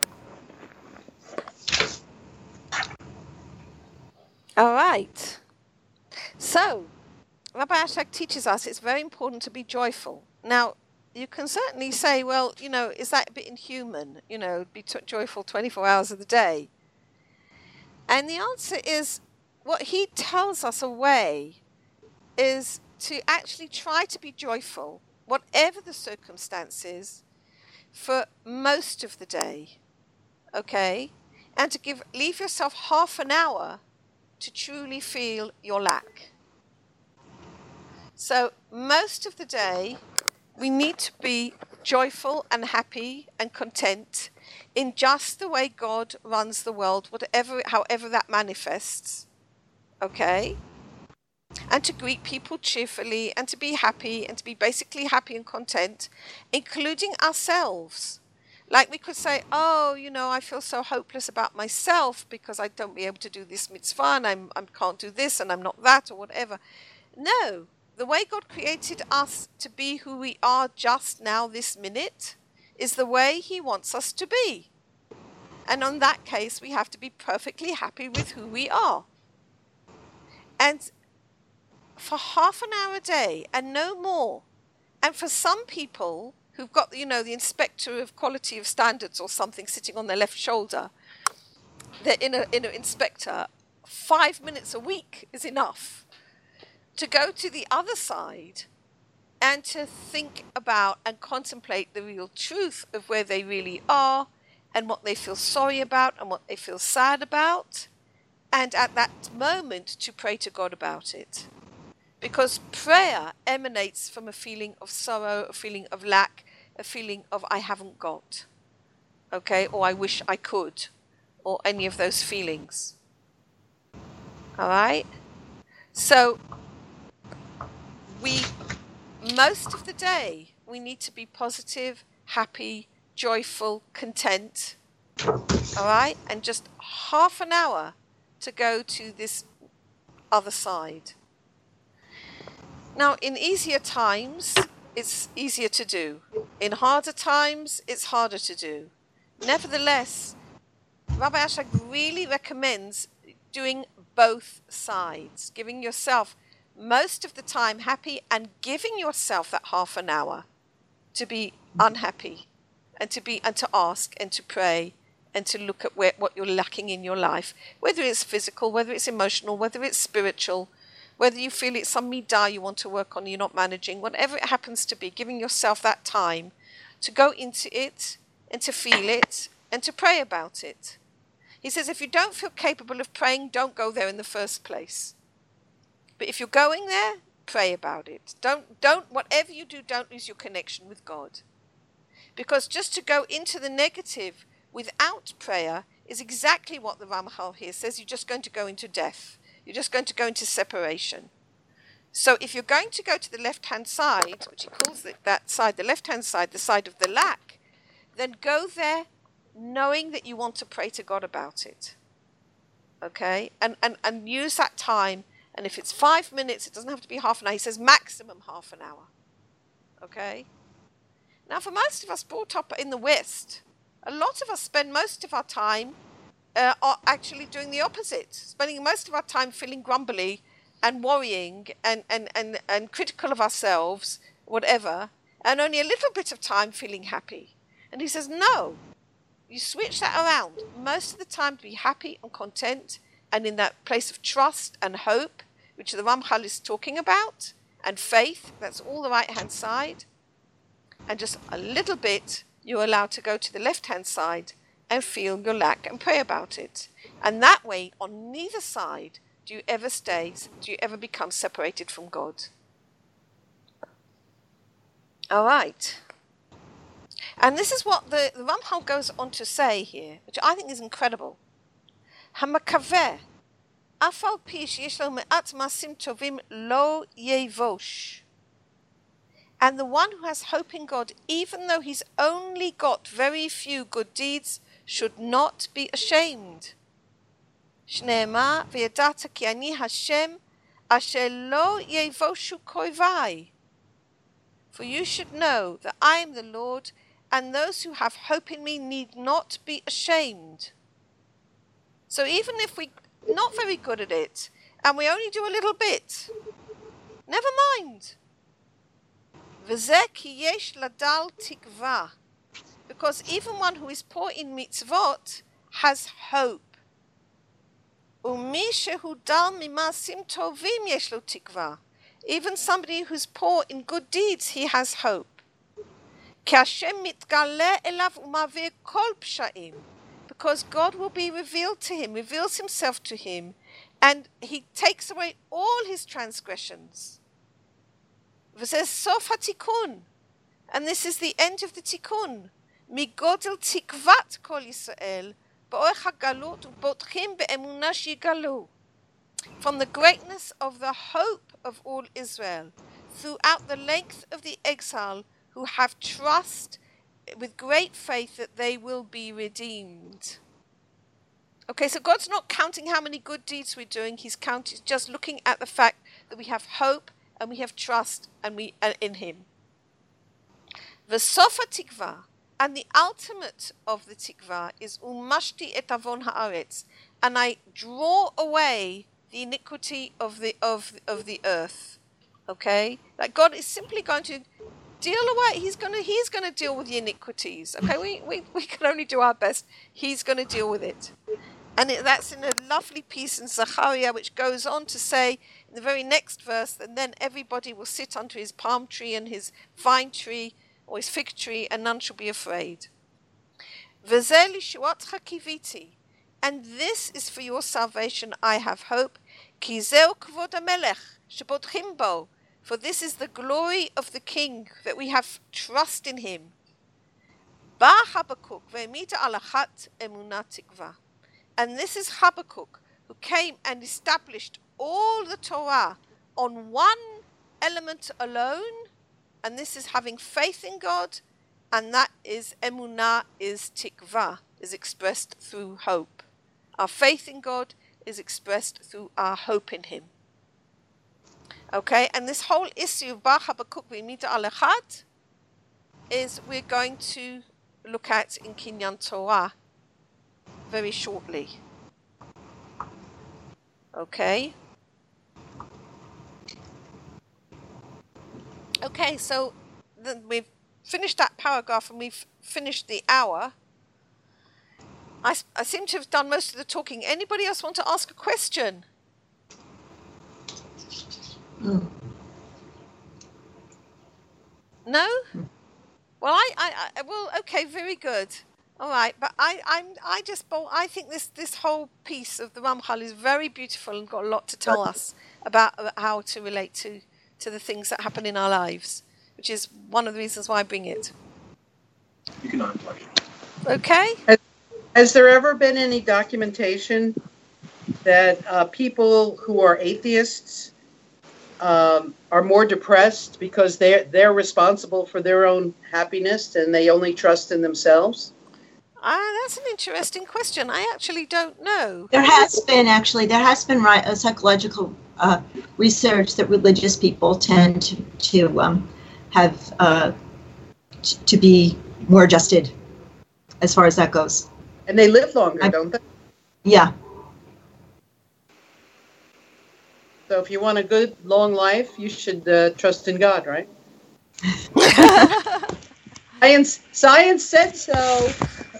All right. So, Rabbi Ashlag teaches us it's very important to be joyful. Now, you can certainly say, well, is that a bit inhuman? Be joyful 24 hours of the day. And the answer is, what he tells us a way is to actually try to be joyful, whatever the circumstances, for most of the day. Okay? And to leave yourself half an hour to truly feel your lack. So most of the day, we need to be joyful and happy and content in just the way God runs the world, however that manifests. Okay? And to greet people cheerfully and to be happy and to be basically happy and content, including ourselves. Like we could say, I feel so hopeless about myself because I don't be able to do this mitzvah and I can't do this and I'm not that or whatever. No, the way God created us to be who we are just now, this minute, is the way he wants us to be. And on that case, we have to be perfectly happy with who we are. And for half an hour a day and no more. And for some people who've got, the inspector of quality of standards or something sitting on their left shoulder, the inner inspector, 5 minutes a week is enough to go to the other side and to think about and contemplate the real truth of where they really are and what they feel sorry about and what they feel sad about, and at that moment to pray to God about it. Because prayer emanates from a feeling of sorrow, a feeling of lack, a feeling of I haven't got, okay, or I wish I could, or any of those feelings. All right? So most of the day, we need to be positive, happy, joyful, content, all right? And just half an hour to go to this other side. Now, in easier times, it's easier to do. In harder times, it's harder to do. Nevertheless, Rabbi Ashlag really recommends doing both sides, giving yourself most of the time happy and giving yourself that half an hour to be unhappy and to ask and to pray and to look at what you're lacking in your life, whether it's physical, whether it's emotional, whether it's spiritual, whether you feel it's some midah you want to work on, you're not managing, whatever it happens to be, giving yourself that time to go into it and to feel it and to pray about it. He says if you don't feel capable of praying, don't go there in the first place. But if you're going there, pray about it. Don't whatever you do, don't lose your connection with God. Because just to go into the negative without prayer is exactly what the Ramchal here says. You're just going to go into death. You're just going to go into separation. So if you're going to go to the left-hand side, which he calls that side, the left-hand side, the side of the lack, then go there knowing that you want to pray to God about it. Okay? And use that time. And if it's 5 minutes, it doesn't have to be half an hour. He says maximum half an hour. Okay? Now, for most of us brought up in the West, a lot of us spend most of our time are actually doing the opposite, spending most of our time feeling grumbly and worrying and critical of ourselves, whatever, and only a little bit of time feeling happy. And he says, no, you switch that around. Most of the time to be happy and content and in that place of trust and hope, which the Ramchal is talking about, and faith, that's all the right-hand side. And just a little bit, you're allowed to go to the left-hand side and feel your lack and pray about it. And that way, on neither side, do you ever become separated from God. All right. And this is what the Ramchal goes on to say here, which I think is incredible. Hamakaveh, afal pi sheyesh lo me'at masim tovim lo yevosh. And the one who has hope in God, even though he's only got very few good deeds, should not be ashamed. Shneema v'yadata ki ani Hashem asher lo yevoshu koivai. For you should know that I am the Lord, and those who have hope in me need not be ashamed. So even if we're not very good at it, and we only do a little bit, never mind. V'zeh ki yesh ladal tikva. Because even one who is poor in mitzvot has hope. Umi shehu dal mimasim tovim yesh lo tikva. Even somebody who's poor in good deeds, he has hope. Because God will be revealed to him, reveals himself to him, and he takes away all his transgressions. And this is the end of the tikkun. Migodel tikvat kol Yisrael, ba'orech hagalut ubotchim be'emunah shigalu. From the greatness of the hope of all Israel, throughout the length of the exile, who have trust with great faith that they will be redeemed. Okay, so God's not counting how many good deeds we're doing. He's just looking at the fact that we have hope and we have trust and we are in him. V'sofa tikva, and the ultimate of the tikva is umashti et avon haaretz, and I draw away the iniquity of the earth. Okay, like God is simply going to deal away. He's going to deal with the iniquities. Okay, we can only do our best. He's going to deal with it, and that's in a lovely piece in Zechariah, which goes on to say in the very next verse, and then everybody will sit under his palm tree and his vine tree or his fig tree, and none shall be afraid. V'zeh lishuatcha kiviti, and this is for your salvation. I have hope. Ki zeu kvod hamelech shebotchim bo. For this is the glory of the King, that we have trust in him. Ba Habakkuk ve'emita alachat emunah tikva. And this is Habakkuk, who came and established all the Torah on one element alone, and this is having faith in God, and that is emunah, is tikva, is expressed through hope. Our faith in God is expressed through our hope in him. Okay, and this whole issue of Ba Habakkuk ve'emita alachat is we're going to look at in Kinyan Torah very shortly. Okay. Okay, so then we've finished that paragraph and we've finished the hour. I seem to have done most of the talking. Anybody else want to ask a question? No? Well, I well, okay, very good. All right, but I think this whole piece of the Ramchal is very beautiful and got a lot to tell us about how to relate to the things that happen in our lives, which is one of the reasons why I bring it. You can unplug it. Okay. Has there ever been any documentation that people who are atheists are more depressed because they're responsible for their own happiness and they only trust in themselves? That's an interesting question. I actually don't know. There has been psychological research that religious people tend to have to be more adjusted as far as that goes. And they live longer, don't they? Yeah. So if you want a good, long life, you should trust in God, right? Science said so.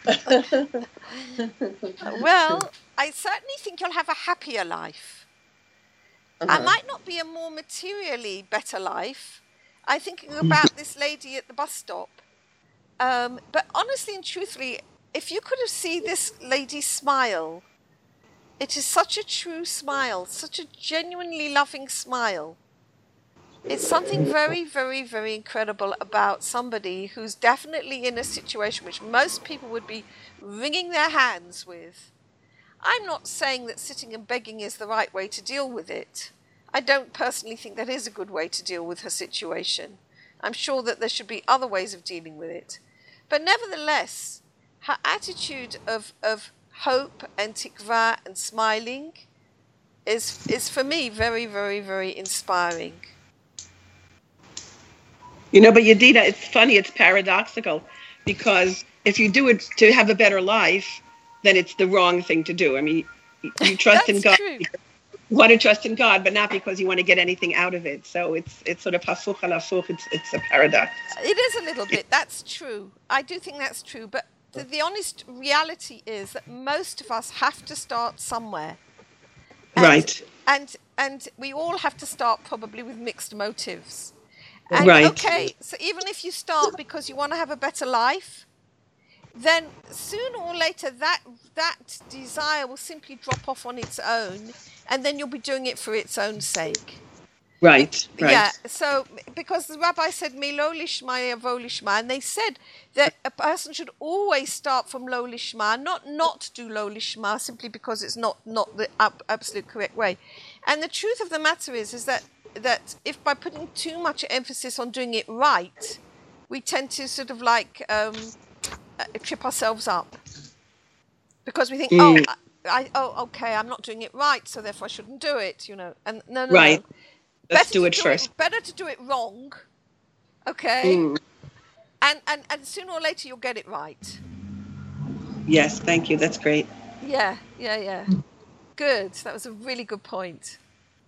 Well, I certainly think you'll have a happier life. I might not be a more materially better life. I'm thinking about this lady at the bus stop. But honestly and truthfully, if you could have seen this lady smile, it is such a true smile, such a genuinely loving smile. It's something very, very, very incredible about somebody who's definitely in a situation which most people would be wringing their hands with. I'm not saying that sitting and begging is the right way to deal with it. I don't personally think that is a good way to deal with her situation. I'm sure that there should be other ways of dealing with it. But nevertheless, her attitude of hope and tikva and smiling is for me very, very, very inspiring. But Yedida, it's funny, it's paradoxical, because if you do it to have a better life, then it's the wrong thing to do. I mean, you trust in God. True. You want to trust in God, but not because you want to get anything out of it. So it's sort of hasuch al hasuch. It's a paradox. It is a little bit. That's true. I do think that's true. But the honest reality is that most of us have to start somewhere. Right. And we all have to start probably with mixed motives. And right. Okay, so even if you start because you want to have a better life, then sooner or later that desire will simply drop off on its own, and then you'll be doing it for its own sake. Right. Yeah, so because the rabbi said, Milo lishma yavo lishma, and they said that a person should always start from lo lishma, not do lo lishma simply because it's not the absolute correct way. And the truth of the matter is that if by putting too much emphasis on doing it right, we tend to sort of like trip ourselves up. Because we think, okay, I'm not doing it right, so therefore I shouldn't do it, And no. Right. Let's do it first. Better to do it wrong, okay? And sooner or later you'll get it right. Yes, thank you. That's great. Yeah. Good. That was a really good point.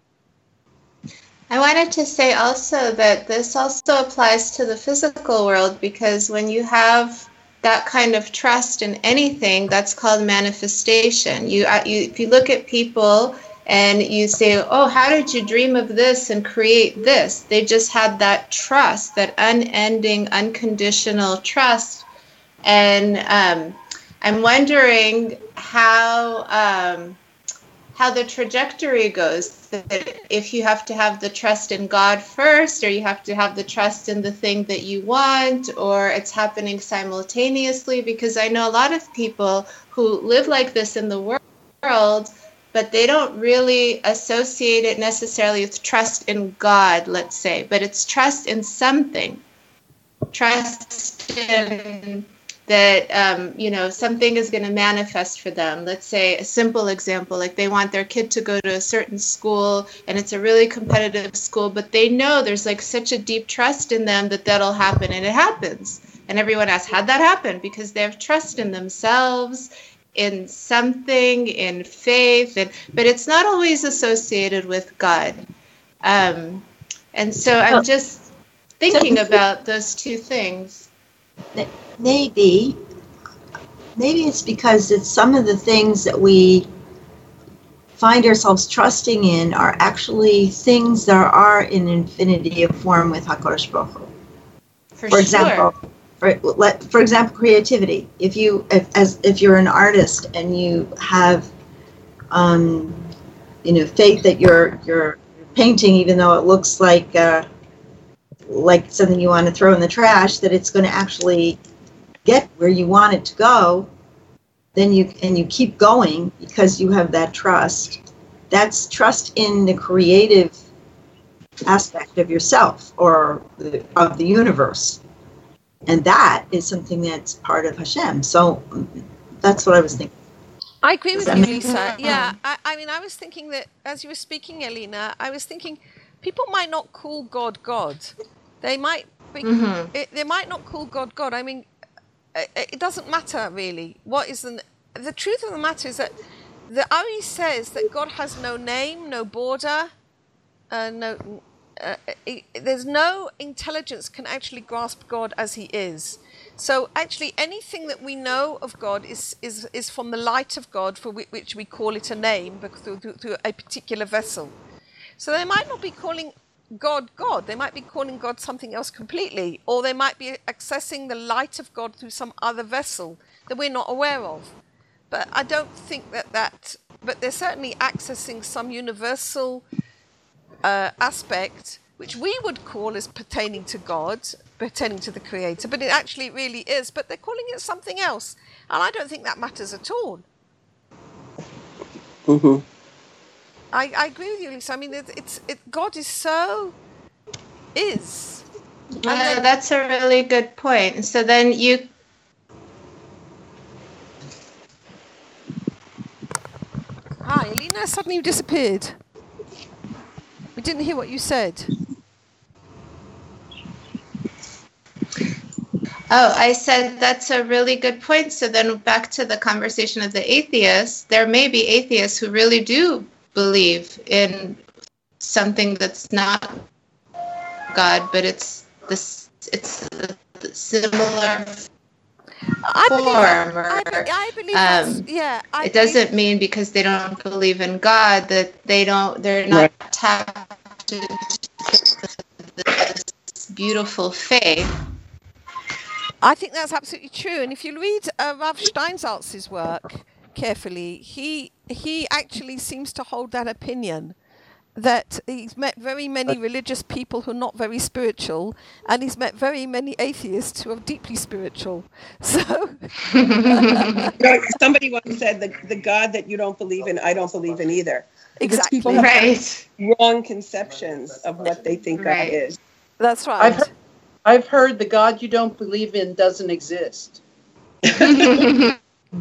I wanted to say also that this also applies to the physical world, because when you have that kind of trust in anything, that's called manifestation. If you look at people and you say, oh, how did you dream of this and create this? They just had that trust, that unending, unconditional trust. And I'm wondering how the trajectory goes. That if you have to have the trust in God first, or you have to have the trust in the thing that you want, or it's happening simultaneously, because I know a lot of people who live like this in the world, but they don't really associate it necessarily with trust in God, let's say, but it's trust in something. Trust in that, something is going to manifest for them. Let's say a simple example, like they want their kid to go to a certain school and it's a really competitive school, but they know there's like such a deep trust in them that that'll happen, and it happens. And everyone asks, how'd that happen? Because they have trust in themselves, in something, in faith, but it's not always associated with God. And so I'm just thinking about those two things. Maybe it's because it's some of the things that we find ourselves trusting in are actually things that are in infinity of form with HaKadosh Baruch Hu. For example, for example, creativity. If you're an artist and you have faith that you're painting, even though it looks like something you want to throw in the trash, that it's going to actually get where you want it to go, then you keep going because you have that trust. That's trust in the creative aspect of yourself or of the universe. And that is something that's part of Hashem. So that's what I was thinking. I agree with you, Lisa. Yeah, I was thinking that as you were speaking, Elena, I was thinking people might not call God. They might be, they might not call God. I mean, it doesn't matter really. What is the truth of the matter is that the Ari says that God has no name, no border, there's no intelligence can actually grasp God as he is. So actually anything that we know of God is from the light of God, for which we call it a name through a particular vessel. So they might not be calling God God, they might be calling God something else completely, or they might be accessing the light of God through some other vessel that we're not aware of. But I don't think but they're certainly accessing some universal aspect which we would call as pertaining to God, pertaining to the Creator, but it actually really is. But they're calling it something else, and I don't think that matters at all. Mm-hmm. I agree with you, Lisa. I mean, God is so is. Well, that's a really good point. So then you. Hi, Alina. Suddenly you disappeared. We didn't hear what you said. Oh, I said that's a really good point. So then back to the conversation of the atheists, there may be atheists who really do believe in something that's not God, but it's a similar form. I believe it doesn't mean because they don't believe in God that they're not tapped into this beautiful faith. I think that's absolutely true. And if you read Rav Steinsaltz's work carefully, he actually seems to hold that opinion, that he's met very many religious people who are not very spiritual, and he's met very many atheists who are deeply spiritual. So somebody once said the God that you don't believe in, I don't believe in either. Because exactly. People have wrong conceptions of what they think God is. That's right. I've heard the God you don't believe in doesn't exist. That's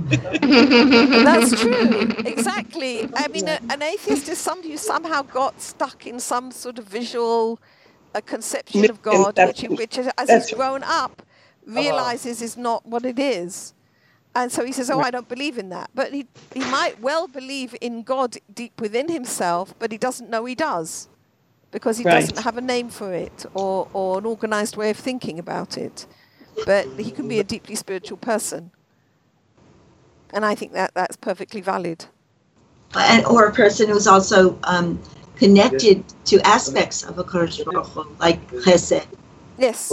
true. Exactly. I mean, an atheist is somebody who somehow got stuck in some sort of visual conception of God, which as he's grown up, realizes is not what it is. And so he says, I don't believe in that. But he might well believe in God deep within himself, but he doesn't know he does, because he doesn't have a name for it or an organized way of thinking about it. But he can be a deeply spiritual person. And I think that's perfectly valid. Or a person who's also connected to aspects of a Kodesh Baruch Hu, like Chesed. Yes.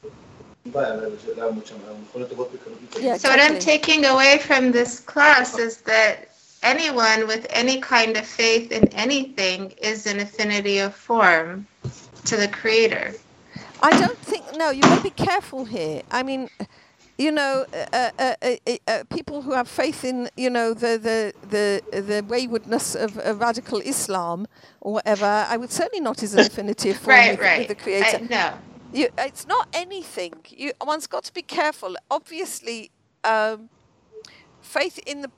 Yeah, so what I'm taking away from this class is that anyone with any kind of faith in anything is an affinity of form to the Creator. I don't think, no, you've got to be careful here. I mean, you know, people who have faith in, you know, the waywardness of radical Islam or whatever, I would certainly not as an affinity of form with the Creator. No. It's not anything. One's got to be careful. Obviously, faith in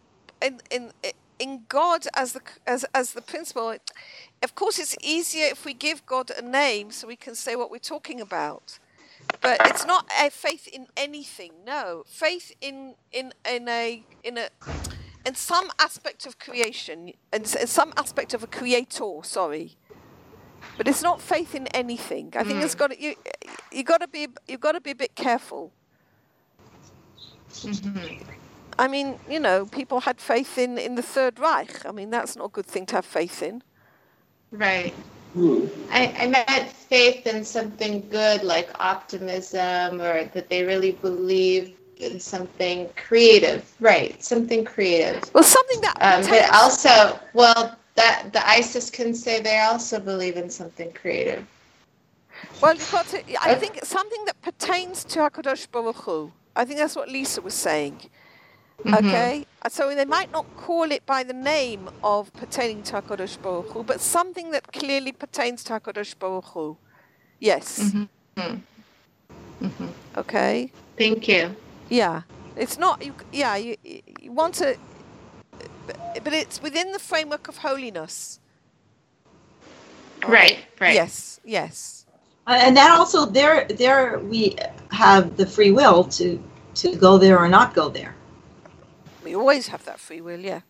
God as the principle. Of course, it's easier if we give God a name so we can say what we're talking about. But it's not a faith in anything. No, faith in some aspect of creation, and some aspect of a creator. Sorry. But it's not faith in anything. I think you got to be a bit careful. Mm-hmm. I mean, you know, people had faith in the Third Reich. I mean, that's not a good thing to have faith in. Right. I meant faith in something good, like optimism, or that they really believe in something creative. Right, something creative. Well, something that. But also, that the ISIS can say they also believe in something creative. Well, you've got to. I think it's something that pertains to HaKadosh Baruch Hu. I think that's what Lisa was saying. Mm-hmm. Okay, so they might not call it by the name of pertaining to HaKadosh Baruch Hu, but something that clearly pertains to HaKadosh Baruch Hu. Yes. Mm-hmm. Mm-hmm. Okay. Thank you. Yeah, it's not. You want to. But it's within the framework of holiness. Right. Yes. And that also, there we have the free will to go there or not go there. We always have that free will, yeah.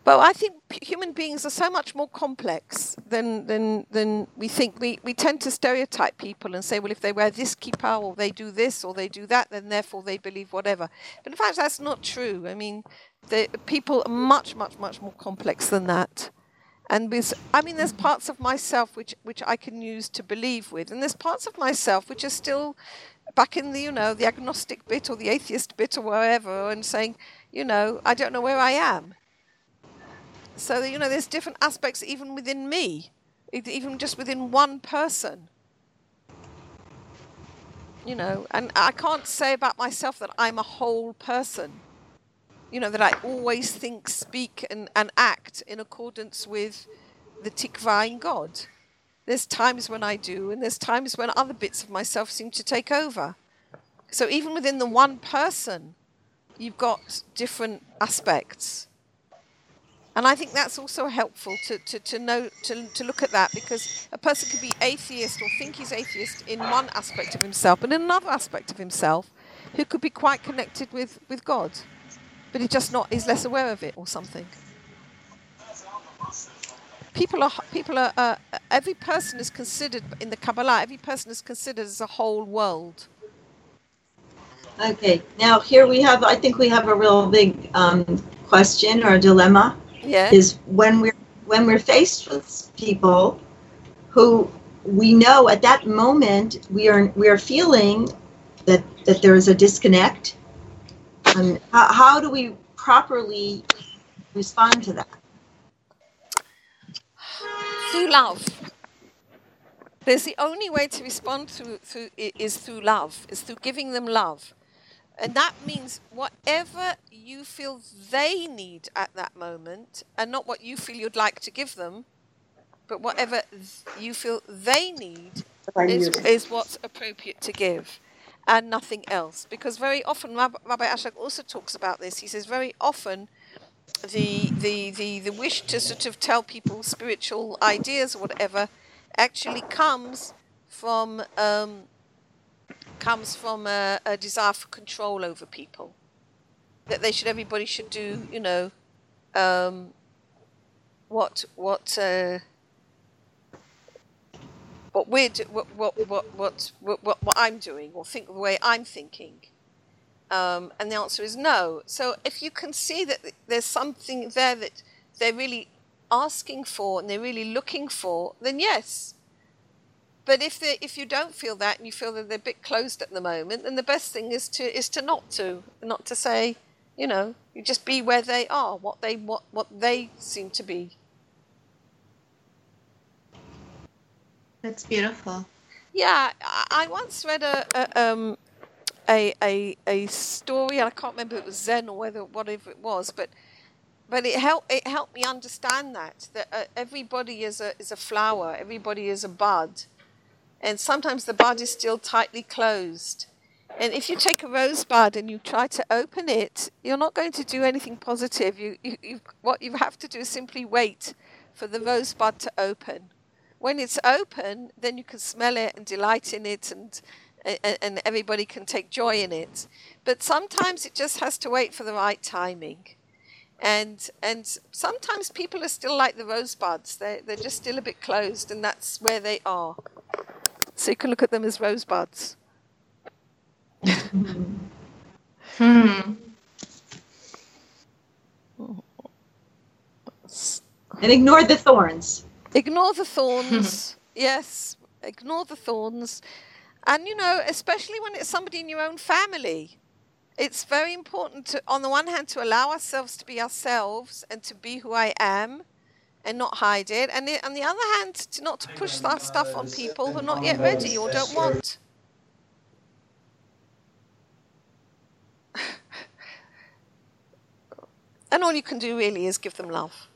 But I think human beings are so much more complex than we think. We tend to stereotype people and say, well, if they wear this kippah or they do this or they do that, then therefore they believe whatever. But in fact, that's not true. I mean, people are much, much, much more complex than that. And there's parts of myself which I can use to believe with, and there's parts of myself which are still back in the the agnostic bit or the atheist bit or wherever, and saying, I don't know where I am. So, there's different aspects even within me, even just within one person. And I can't say about myself that I'm a whole person. That I always think, speak, and act in accordance with the tikva in God. There's times when I do, and there's times when other bits of myself seem to take over. So even within the one person, you've got different aspects. And I think that's also helpful to know, to look at that, because a person could be atheist or think he's atheist in one aspect of himself, but in another aspect of himself, who could be quite connected with God, but he's less aware of it or something. People are. Every person is considered in the Kabbalah. Every person is considered as a whole world. Okay, now here I think we have a real big question or dilemma. Yeah. Is when we're faced with people who we know at that moment we are feeling that there is a disconnect. And how do we properly respond to that? Through love. There's the only way to respond is through love, is through giving them love. And that means whatever you feel they need at that moment, and not what you feel you'd like to give them, but whatever you feel they need is what's appropriate to give, and nothing else. Because very often, Rabbi Ashlag also talks about this. He says very often the wish to sort of tell people spiritual ideas or whatever actually comes from a desire for control over people, that everybody should do what I'm doing, or think the way I'm thinking, and the answer is no. So if you can see that there's something there that they're really asking for and they're really looking for, then yes. But if you don't feel that, and you feel that they're a bit closed at the moment, then the best thing is to not to say, you just be where they are, what they seem to be. That's beautiful. Yeah, I once read a story, and I can't remember if it was Zen or whatever it was, but it helped me understand that everybody is a flower, everybody is a bud. And sometimes the bud is still tightly closed. And if you take a rosebud and you try to open it, you're not going to do anything positive. What you have to do is simply wait for the rosebud to open. When it's open, then you can smell it and delight in it, and everybody can take joy in it. But sometimes it just has to wait for the right timing. And sometimes people are still like the rosebuds. They're just still a bit closed, and that's where they are. So you can look at them as rosebuds. And ignore the thorns. Ignore the thorns. Yes, ignore the thorns. And, especially when it's somebody in your own family, it's very important to, on the one hand, to allow ourselves to be ourselves and to be who I am, and not hide it. And on the other hand, not to push that stuff on people who are not yet ready or don't want. And all you can do really is give them love.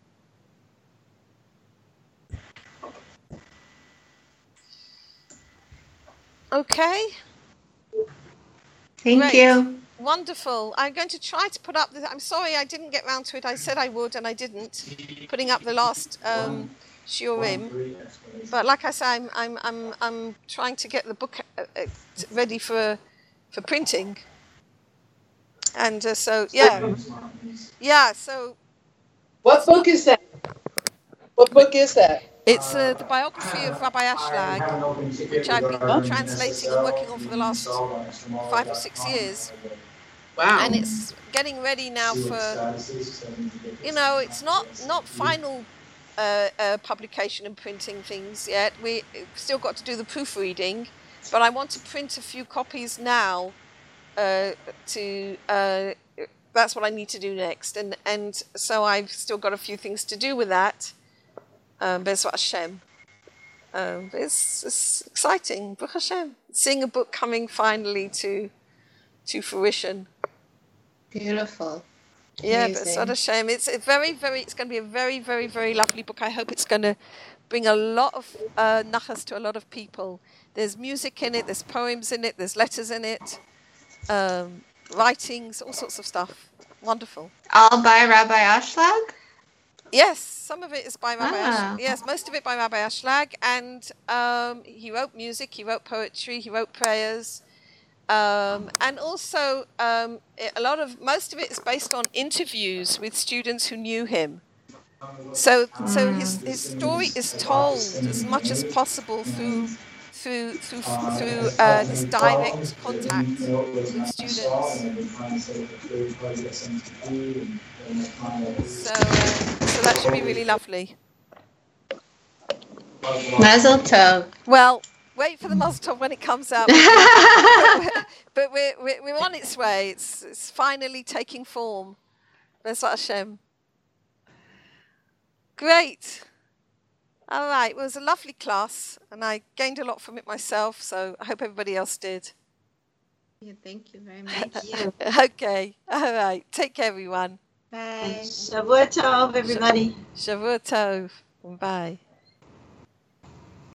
Okay. Thank you. Wonderful. I'm going to try to put up I'm sorry I didn't get round to it. I said I would and I didn't. Putting up the last shiurim. But like I said, I'm trying to get the book ready for printing. And so so What book is that? What book is that? It's the biography of Rabbi Ashlag, which I've been translating and working on for the last 5 or 6 years. Wow. And it's getting ready now for, it's not final publication and printing things yet. We still got to do the proofreading, but I want to print a few copies now that's what I need to do next. And so I've still got a few things to do with that. Bezrat Hashem. It's exciting. Baruch Hashem. Seeing a book coming finally to fruition. Beautiful. Yeah, Bezrat Hashem. It's going to be a very, very, very lovely book. I hope it's going to bring a lot of nachas to a lot of people. There's music in it, there's poems in it, there's letters in it, writings, all sorts of stuff. Wonderful. All by Rabbi Ashlag? Yes, some of it is by Rabbi Ashlag. Yes, most of it by Rabbi Ashlag. And he wrote music, he wrote poetry, he wrote prayers. And also, most of it is based on interviews with students who knew him. So his story is told as much as possible through this direct contact with students. So that should be really lovely. Mazel tov. Well, wait for the Mazel tov when it comes out. but we're on its way. It's finally taking form. Bezrat Hashem. Great. All right. Well, it was a lovely class, and I gained a lot from it myself, so I hope everybody else did. Yeah, thank you very much. Okay. All right. Take care, everyone. Bye. Shavua Tov, everybody. Shavua Tov. Bye.